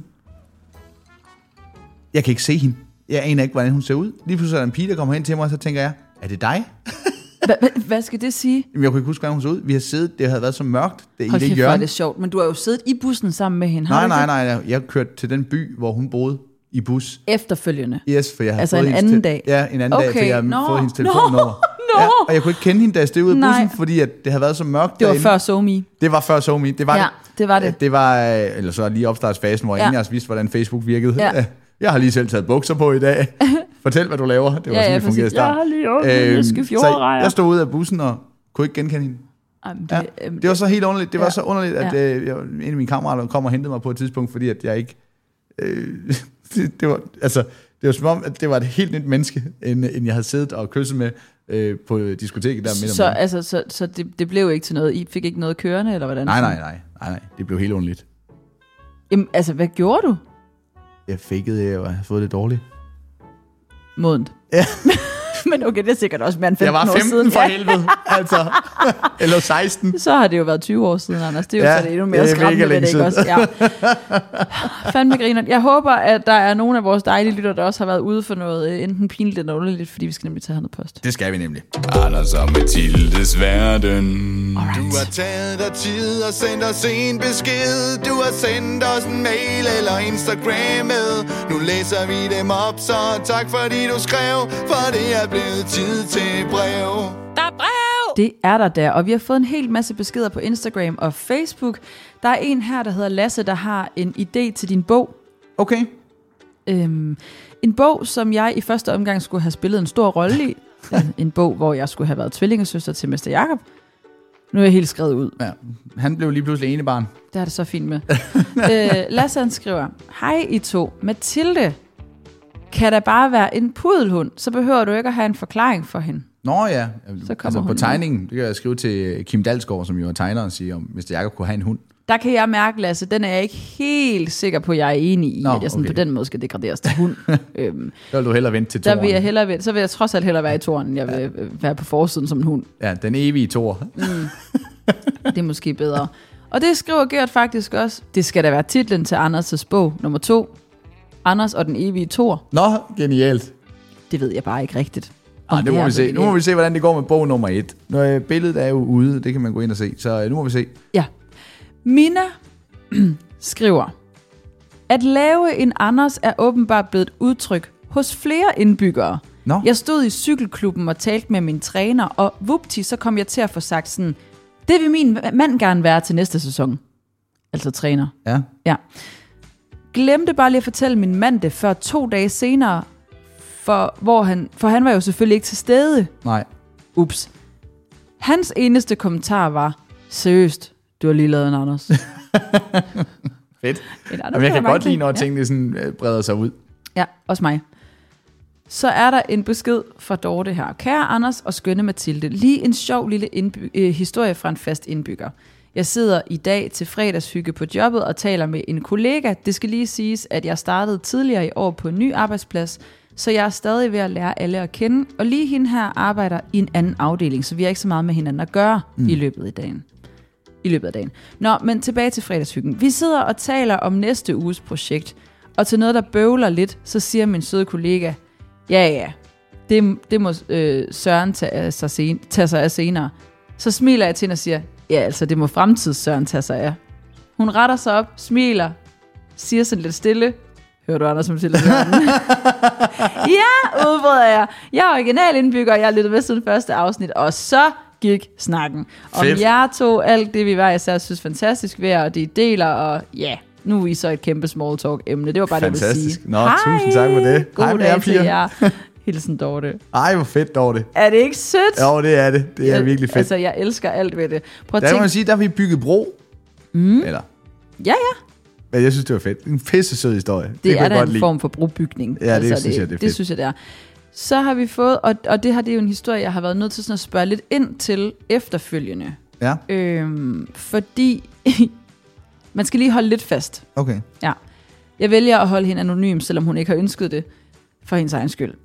jeg kan ikke se hende. Jeg aner ikke, hvordan hun ser ud. Lige pludselig er der en pige, der kommer hen til mig, og så tænker jeg, er det dig? Hva, hva, hvad skal det sige? Jamen, jeg kunne ikke huske, hvordan hun så ud. Vi har siddet, det havde været så mørkt, det, i Hold det kæft, hvor er hjørne. det sjovt. Men du har jo siddet i bussen sammen med hende. Har Nej, du nej, ikke nej, nej. Jeg kørte til den by, hvor hun boede i bus. det? Efterfølgende. Yes, for jeg havde Altså fået en hendes anden te- dag? Ja, en anden Okay, dag, for jeg havde nå, fået hendes nå, telefonnummer. nå. Ja, og jeg kunne ikke kende hende, da jeg steg ud af bussen, Nej. fordi at det havde været så mørkt Det var derinde. før SoMe. Det var før SoMe. Det var Ja, det var det. Det var, øh, eller så lige opstartsfasen, hvor Ja. ingen af os vidste, hvordan Facebook virkede. Ja. Jeg har lige selv taget bukser på i dag. Fortæl, hvad du laver. Det var Ja, sådan, ja, det fungerede i præcis. starten. Jeg har lige åbnet en æske så fjordrejer. jeg stod ud af bussen og kunne ikke genkende hende. Jamen, det, Ja. øhm, Det var så helt underligt. Det var Ja. så underligt, at Ja. øh, jeg, en af mine kammerater kom og hentede mig på et tidspunkt, fordi at jeg ikke... Øh, det, det var altså det var som om, at det var et helt nyt menneske, end, end jeg havde siddet og kysset med øh, på diskoteket der midt om så dagen. altså, så, så det, det blev ikke til noget. I fik ikke noget kørende, eller hvordan? Nej, nej, nej, nej, nej. Det blev helt underligt. Jamen, altså, hvad gjorde du? Jeg fakede, jeg havde fået det dårligt. Modent. Ja. Men okay, det er sikkert også mere end femten Jeg var år siden. femten for Ja. helvede, altså. Eller seksten. Så har det jo været tyve år siden, Anders. Det er jo Ja, så det endnu mere det er skræmmende mega ved det, ikke længe også? Ja. Fandme griner. Jeg håber, at der er nogle af vores dejlige lytter, der også har været ude for noget øh, enten pinligt eller underligt, fordi vi skal nemlig tage noget post. Det skal vi nemlig. Anders og Mathildes verden. Alright. Du har taget dig tid og sendt os en besked. Du har sendt os en mail eller Instagram med. Nu læser vi dem op, så tak fordi du skrev. For det er blevet tid til brev. Det er der der, og vi har fået en hel masse beskeder på Instagram og Facebook. Der er en her, der hedder Lasse, der har en idé til din bog. Okay. Øhm, en bog, som jeg i første omgang skulle have spillet en stor rolle i. En, en bog, hvor jeg skulle have været tvillingesøster til mester Jakob. Nu er jeg helt skrevet ud. Ja. Han blev lige pludselig enebarn. Det er det så fint med. øh, Lasse han skriver, hej I to, Mathilde, kan der bare være en pudelhund, så behøver du ikke at have en forklaring for hende. Nå ja, Så kommer altså på hun tegningen, det kan jeg skrive til Kim Dalsgaard, som jo er tegner, og sige, om mester Jakob kunne have en hund. Der kan jeg mærke, Lasse, den er jeg ikke helt sikker på, at jeg er enig i, Nå, at jeg sådan okay. på den måde skal degraderes til hund. øhm, Så vil du hellere vente til der toren. vil jeg hellere, ved- så vil jeg trods alt hellere være i toren, end jeg vil øh, være på forsiden som en hund. Ja, den evige tor. Det er måske bedre. Og det skriver Gert faktisk også. Det skal da være titlen til Anders' bog nummer to. Anders og den evige tor. Nå, genialt. Det ved jeg bare ikke rigtigt. Ej, Om det må er vi se. Nu må genialt. vi se, hvordan det går med bog nummer et. Når øh, billedet er jo ude, det kan man gå ind og se. Så øh, nu må vi se. Ja. Mina skriver, at lave en Anders er åbenbart blevet et udtryk hos flere indbyggere. Nå. Jeg stod i cykelklubben og talte med min træner, og vupti, så kom jeg til at få sagt sådan, det vil min mand gerne være til næste sæson. Altså træner. Ja. Ja. Glemte bare lige at fortælle min mand det før to dage senere, for, hvor han, for han var jo selvfølgelig ikke til stede. Nej. Ups. Hans eneste kommentar var, seriøst, du har lige lavet en Anders. Fedt. En Anders Jamen, jeg kan mange godt lide, ting. når Ja. tingene sådan, øh, breder sig ud. Ja, også mig. Så er der en besked fra Dorte her. Kære Anders og skønne Mathilde, lige en sjov lille indby- øh, historie fra en fast indbygger. Jeg sidder i dag til fredagshygge på jobbet og taler med en kollega. Det skal lige siges, at jeg startede tidligere i år på en ny arbejdsplads, så jeg er stadig ved at lære alle at kende. Og lige hende her arbejder i en anden afdeling, så vi har ikke så meget med hinanden at gøre mm. i løbet af dagen. I løbet af dagen. Nå, men tilbage til fredagshyggen. Vi sidder og taler om næste uges projekt, og til noget, der bøvler lidt, så siger min søde kollega, ja ja, det, det må øh, Søren tage sig, sen, tage sig af senere. Så smiler jeg til hende og siger, ja altså, det må fremtids Søren tage sig af. Hun retter sig op, smiler, siger sådan lidt stille, hører du Anders som til at ja, udbryder jeg. Jeg er original indbygger, og jeg har lyttet med siden første afsnit, og så gik snakken. Om jer to, alt det vi var, jeg selv synes fantastisk ved, og de deler, og ja, nu er I så et kæmpe small talk emne. Det var bare fantastisk. Det, jeg ville sige. Nå, hej. Tusind tak for det. God hej dag til jer. Hilsen Dorte. Ej, hvor fedt, Dorte. Er det ikke sødt? Jo, det er det. Det er jeg, virkelig fedt. Altså, jeg elsker alt ved det. Prøv at der tænke... må man sige, der har vi bygget bro. Mm. Eller? Ja, ja. Men jeg synes, det var fedt. En pisse sød historie. Det, det er da en lide. form for brobygning. Ja, det, altså, synes det, jeg, det er fedt. Det synes jeg, det er. Så har vi fået, og, og det har det er jo en historie, jeg har været nødt til sådan at spørge lidt ind til efterfølgende. Ja. Øhm, fordi man skal lige holde lidt fast. Okay. Ja. Jeg vælger at holde hende anonym, selvom hun ikke har ønsket det, for hendes egen skyld.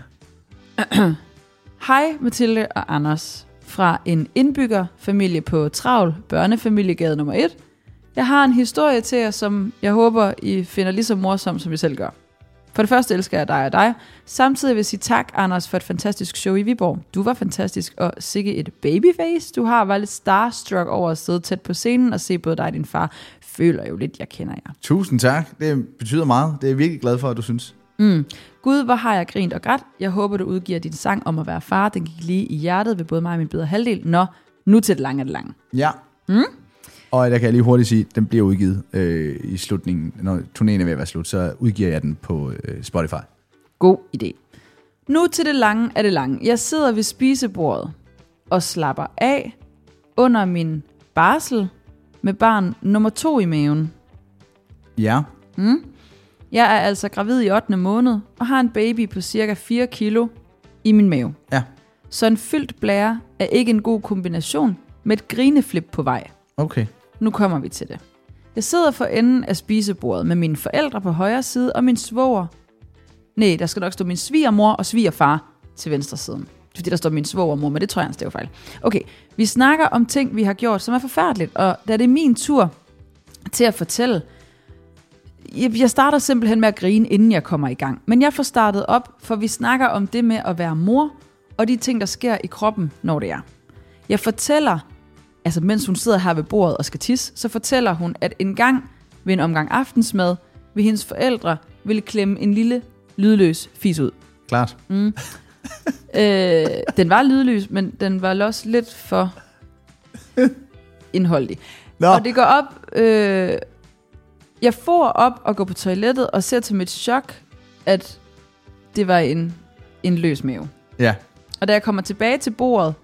Hej Mathilde og Anders fra en indbyggerfamilie på Travl, børnefamiliegade nummer et. Jeg har en historie til jer, som jeg håber, I finder lige så morsom, som I selv gør. For det første elsker jeg dig og dig. Samtidig vil jeg sige tak, Anders, for et fantastisk show i Viborg. Du var fantastisk, og sikke et babyface. Du har været lidt starstruck over at sidde tæt på scenen og se både dig og din far. Føler jo lidt, jeg kender jer. Tusind tak. Det betyder meget. Det er jeg virkelig glad for, at du synes. Mm. Gud, hvor har jeg grint og grædt. Jeg håber, du udgiver din sang om at være far. Den gik lige i hjertet ved både mig og min bedre halvdel. Nå, nu til det lange af det lange. Ja. Mm? Og der kan jeg lige hurtigt sige, at den bliver udgivet øh, i slutningen. Når turnéen er ved at være slut, så udgiver jeg den på øh, Spotify. God idé. Nu til det lange af det lange. Jeg sidder ved spisebordet og slapper af under min barsel med barn nummer to i maven. Ja. Mm? Jeg er altså gravid i ottende måned og har en baby på cirka fire kilo i min mave. Ja. Så en fyldt blære er ikke en god kombination med et grineflip på vej. Okay. Nu kommer vi til det. Jeg sidder for enden af spisebordet med mine forældre på højre side og min svoger. Nej, der skal nok stå min svigermor og svigerfar til venstre siden. Det er fordi, der står min svogermor, men det tror jeg, han stavefejl. Okay, vi snakker om ting, vi har gjort, som er forfærdeligt, og da det er min tur til at fortælle. Jeg starter simpelthen med at grine, inden jeg kommer i gang. Men jeg får startet op, for vi snakker om det med at være mor, og de ting, der sker i kroppen, når det er. Jeg fortæller, altså mens hun sidder her ved bordet og skal tisse, så fortæller hun, at en gang ved en omgang aftensmad, vil hendes forældre ville klemme en lille lydløs fis ud. Klart. Mm. øh, den var lydløs, men den var også lidt for indholdig. Nå. Og det går op... Øh, jeg får op og går på toilettet og ser til mit chok, at det var en, en løs mave. Ja. Og da jeg kommer tilbage til bordet,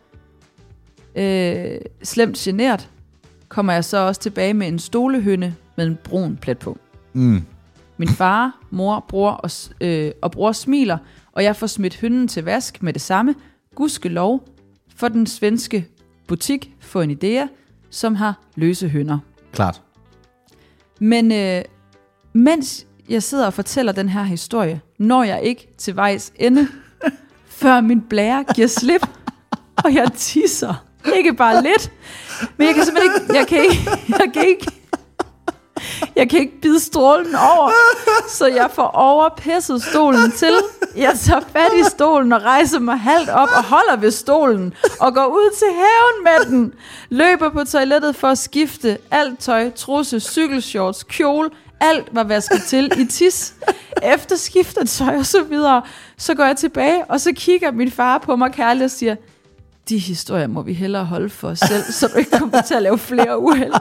øh, slemt genert, kommer jeg så også tilbage med en stolehønne med en brun plet på. Mm. Min far, mor, bror og, øh, og bror smiler, og jeg får smidt hønnen til vask med det samme. Gudskelov for den svenske butik for en idé, som har løse hønner. Klart. Men øh, mens jeg sidder og fortæller den her historie, når jeg ikke til vejs ende, før min blære giver slip, og jeg tisser. Ikke bare lidt, men jeg kan simpelthen ikke, jeg kan ikke, jeg kan ikke, jeg kan ikke bide strålen over, så jeg får overpisset stolen til. Jeg tager fat i stolen og rejser mig halvt op og holder ved stolen og går ud til haven med den. Løber på toilettet for at skifte alt tøj, trusse, cykelshorts, kjole. Alt var vasket til i tis. Efter skiftet tøj og så videre, så går jeg tilbage, og så kigger min far på mig kærligt og siger, de historier må vi hellere holde for os selv, så du ikke kommer til at lave flere uheld.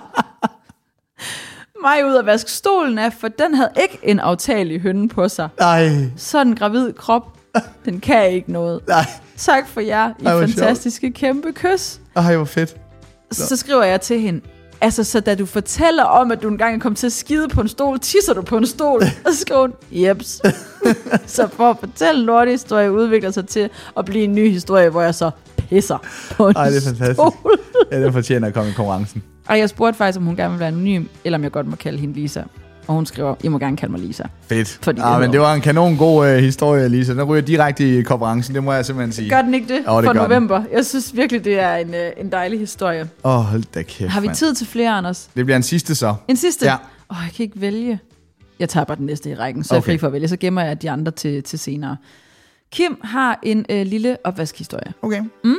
Mig ud at vaske stolen af, for den havde ikke en aftagelig hønne på sig. Nej. Sådan en gravid krop, den kan ikke noget. Nej. Tak for jer, I Ej, fantastiske sjovt. Kæmpe kys. Ej, hvor fedt. Så, så skriver jeg til hende, Altså, så da du fortæller om, at du engang er kommet til at skide på en stol, tisser du på en stol, og så skriver hun, jeps. Så for at fortælle en lortehistorie, udvikler sig til at blive en ny historie, hvor jeg så pisser på en Ej, det er fantastisk. stol. Ja, det fortjener at komme i konkurrencen. Og jeg spurgte faktisk, om hun gerne ville være anonym, eller om jeg godt må kalde hende Lisa. Og hun skriver, I må gerne kalde mig Lisa. Fedt. Fordi ah, det men det var en kanon god uh, historie, Lisa. Den ryger direkte i konferencen, det må jeg simpelthen sige. Gør den ikke det, oh, det for november? Den. Jeg synes virkelig, det er en, uh, en dejlig historie. Åh, oh, hold da kæft, Har vi man. tid til flere, Anders? Det bliver en sidste så. En sidste? Ja. Åh, oh, jeg kan ikke vælge. Jeg tager bare den næste i rækken, så okay. Jeg er fri for at vælge. Så gemmer jeg de andre til, til senere. Kim har en uh, lille opvaskhistorie. Okay. Mm?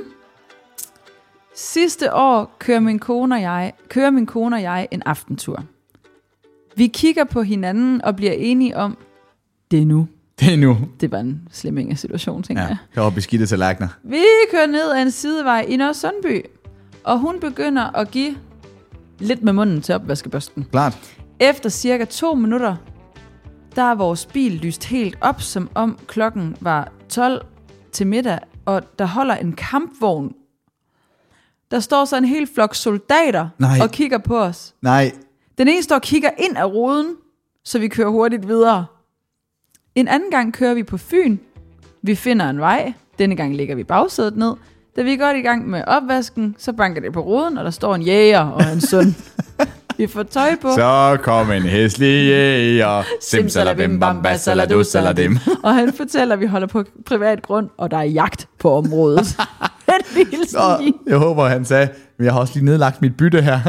Sidste år kører min kone og jeg, kører min kone og jeg en aftentur. Vi kigger på hinanden og bliver enige om, det er nu. Det er nu. Det var en slemming af situation, tænker ja, jeg. det var beskidte tallerkener. Vi kører ned ad en sidevej i Nørre Sundby, og hun begynder at give lidt med munden til opvaskebørsten. Klart. Efter cirka to minutter, der er vores bil lyst helt op, som om klokken var tolv til middag, og der holder en kampvogn. Der står så en hel flok soldater Nej. og kigger på os. Nej. Den ene står og kigger ind ad ruden, så vi kører hurtigt videre. En anden gang kører vi på Fyn. Vi finder en vej. Denne gang ligger vi bagsædet ned. Da vi er godt i gang med opvasken, så banker det på ruden, og der står en jæger og en søn. Vi får tøj på. Så kom en hæslig jæger. Simsalabim, bamba, saladu, saladim. Og han fortæller, at vi holder på privat grund, og der er jagt på området. Så, jeg håber, han sagde, men jeg har også lige nedlagt mit bytte her.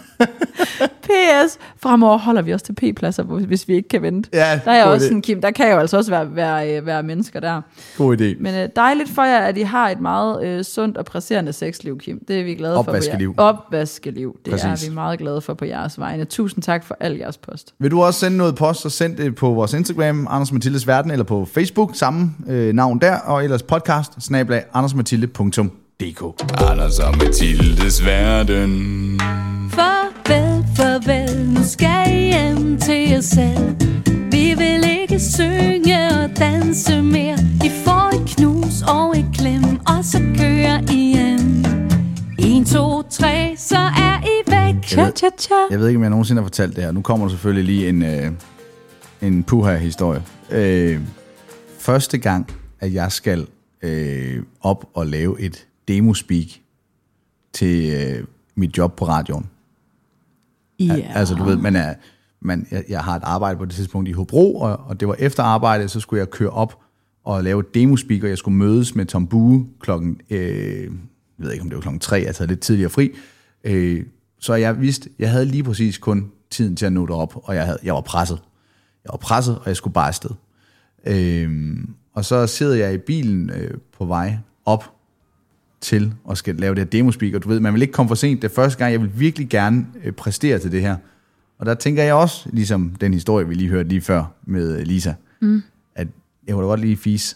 P S. Fremover holder vi også til P-pladser, hvis vi ikke kan vente. Ja, der er også idé. sådan, Kim, der kan jo altså også være, være, være mennesker der. God idé. Men øh, dejligt for jer, at I har et meget øh, sundt og presserende sexliv, Kim. Det er vi glade Opvaskeliv. for. Opvaskeliv. Det Præcis. er vi meget glade for på jeres vegne. Tusind tak for al jeres post. Vil du også sende noget post, så send det på vores Instagram, Anders Mathildes Verden, eller på Facebook, samme øh, navn der, og ellers podcast, snabel-a andersmathilde punktum d k. Anders og Mathildes Verden. Farvel, farvel, nu skal I hjem til jer selv. Vi vil ikke synge og danse mere. I får et knus og et klem, og så kører I hjem. En, to, tre, så er I væk. Cha, cha, cha. Jeg ved ikke, om jeg nogensinde har fortalt det her. Nu kommer der selvfølgelig lige en, øh, en puha-historie. Øh, første gang, at jeg skal øh, op og lave et demospeak til øh, mit job på radioen. Yeah. Altså, du ved, man er, man, jeg, jeg har et arbejde på det tidspunkt i Hobro, og, og det var efter arbejde, så skulle jeg køre op og lave et demospeak, og jeg skulle mødes med Tom Bue klokken, øh, jeg ved ikke, om det var klokken tre, jeg havde lidt tidligere fri. Øh, så jeg vidste, jeg havde lige præcis kun tiden til at nå derop, og jeg, havde, jeg var presset. Jeg var presset, og jeg skulle bare afsted. Øh, og så sidder jeg i bilen øh, på vej op til at skal lave det her demospeak, og du ved, man vil ikke komme for sent. Det er første gang, jeg vil virkelig gerne øh, præstere til det her. Og der tænker jeg også, ligesom den historie, vi lige hørte lige før med Lisa, mm. at jeg kunne da godt lige fise.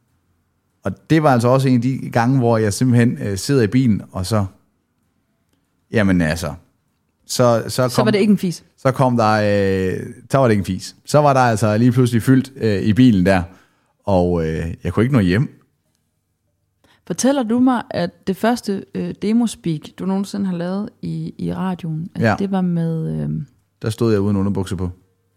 Og det var altså også en af de gange, hvor jeg simpelthen øh, sidder i bilen, og så, jamen altså, så, så, kom, Så var det ikke en fis. så kom der, øh, så var det ikke en fis. Så var der altså lige pludselig fyldt øh, i bilen der, og øh, jeg kunne ikke nå hjem. Fortæller du mig, at det første øh, demospeak, du nogensinde har lavet i, i radioen, at Ja. det var med... Øh, Der stod jeg uden underbukser på.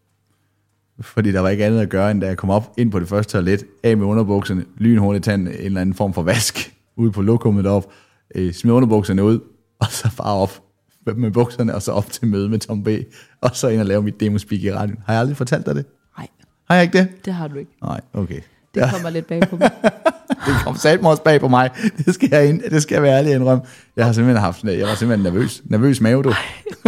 Fordi der var ikke andet at gøre, end da jeg kom op ind på det første toilet, af med underbukserne, lynhurtigt tage en, en eller anden form for vask, ude på lokummet op, øh, smid underbukserne ud, og så bare op med bukserne, og så op til møde med Tom B, og så ind og lave mit demospeak i radioen. Har jeg aldrig fortalt dig det? nej, Har jeg ikke det? det har du ikke. Nej, okay. Det kommer lidt bag på mig. Det kom satme også bag på mig. Det skal jeg, ind, det skal jeg være ærlig indrømme. Jeg har simpelthen haft, jeg var simpelthen nervøs. Nervøs mave, du.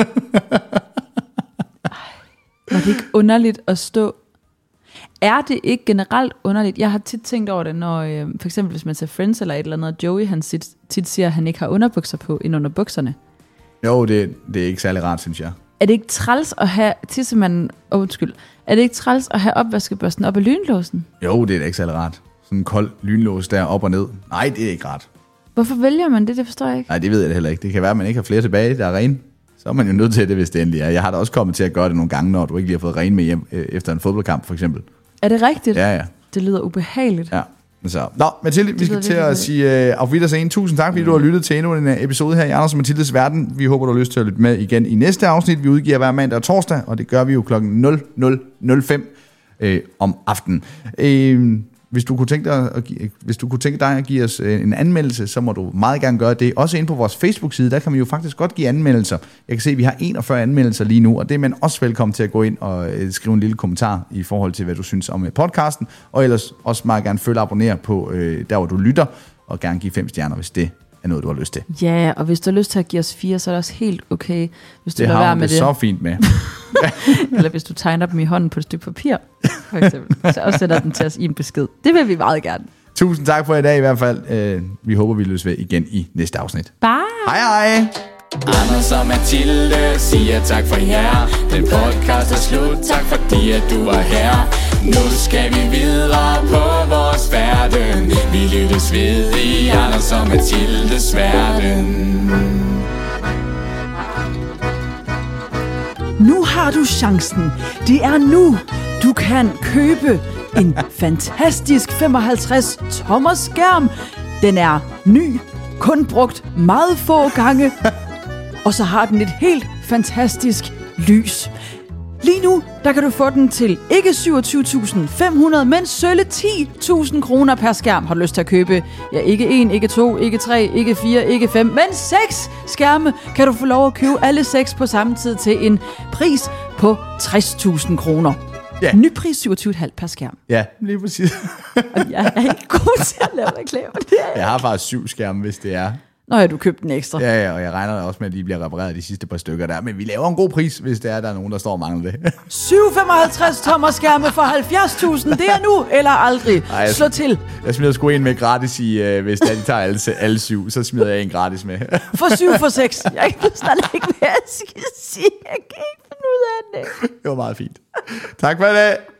Var det ikke underligt at stå... Er det ikke generelt underligt? Jeg har tit tænkt over det, når øh, for eksempel hvis man ser Friends eller et eller andet, Joey han tit, tit siger, at han ikke har underbukser på ind under bukserne. Jo, det, det er ikke særlig rart, synes jeg. Er det ikke træls at have tissemanden... Oh, undskyld. Er det ikke træls at have opvaskebørsten op i lynlåsen? Jo, det er da ikke særlig rart. Sådan en kold lynlås der op og ned. Nej, det er ikke rart. Hvorfor vælger man det? Det forstår jeg ikke. Nej, det ved jeg det heller ikke. Det kan være, at man ikke har flere tilbage, der er rene. Så er man jo nødt til det, hvis det endelig er. Jeg har da også kommet til at gøre det nogle gange, når du ikke lige har fået ren med hjem øh, efter en fodboldkamp, for eksempel. Er det rigtigt? Ja, ja. Det lyder ubehageligt. Ja, Så. Nå, Mathilde, vi skal til at sige uh, auf Wiedersehen. Tusind tak, fordi mm. du har lyttet til endnu en episode her i Anders og Mathildes Verden. Vi håber, du har lyst til at lytte med igen i næste afsnit. Vi udgiver hver mandag og torsdag, og det gør vi jo klokken nul nul nul fem øh, om aftenen. Øh, Hvis du, kunne tænke dig at give, hvis du kunne tænke dig at give os en anmeldelse, så må du meget gerne gøre det. Også inde på vores Facebook-side, der kan man jo faktisk godt give anmeldelser. Jeg kan se, at vi har enogfyrre anmeldelser lige nu, og det er man også velkommen til at gå ind og skrive en lille kommentar i forhold til, hvad du synes om podcasten. Og ellers også meget gerne følge og abonnere på der, hvor du lytter, og gerne give fem stjerner, hvis det er noget, du har lyst til. Ja, og hvis du har lyst til at give os fire, så er det også helt okay, hvis du det lader være med det. det. Det er så fint med. Eller hvis du tegner dem i hånden på et stykke papir, for eksempel. Så også sætter den til os i en besked. Det vil vi meget gerne. Tusind tak for i dag i hvert fald. Vi håber, vi løs ved igen i næste afsnit. Bye! Hej hej! Anders og Mathilde siger tak for jer. Den podcast er slut, tak fordi at du var her. Nu skal vi videre på vores verden. Vi lyttes ved i Anders og Mathildes Verden. Nu har du chancen. Det er nu, du kan købe en fantastisk femoghalvtreds tommer skærm. Den er ny, kun brugt meget få gange. Og så har den et helt fantastisk lys. Lige nu, der kan du få den til ikke syvogtyve tusind fem hundrede, men sølle ti tusind kroner per skærm. Har du lyst til at købe? Ja, ikke en, ikke to, ikke tre, ikke fire, ikke fem, men seks skærme kan du få lov at købe alle seks på samme tid til en pris på tres tusind kroner. Ja. Ny pris syvogtyve komma fem per skærm. Ja, lige præcis. Og jeg er ikke god til at lave reklamer. Jeg har faktisk syv skærme, hvis det er. Nå ja, du købte den ekstra. Ja, ja, og jeg regner også med, at de bliver repareret de sidste par stykker der. Men vi laver en god pris, hvis det er, der er nogen, der står og mangler det. syv femoghalvtreds tommer skærme for halvfjerds tusind. Det er nu eller aldrig. Ej, jeg, Slå til. Jeg smider sgu en med gratis i, uh, hvis det er, de tager alle, alle syv. Så smider jeg en gratis med. For syv for seks. Jeg kan snart ikke mere at sige. Jeg kan ikke finde ud af det. Det var meget fint. Tak for det.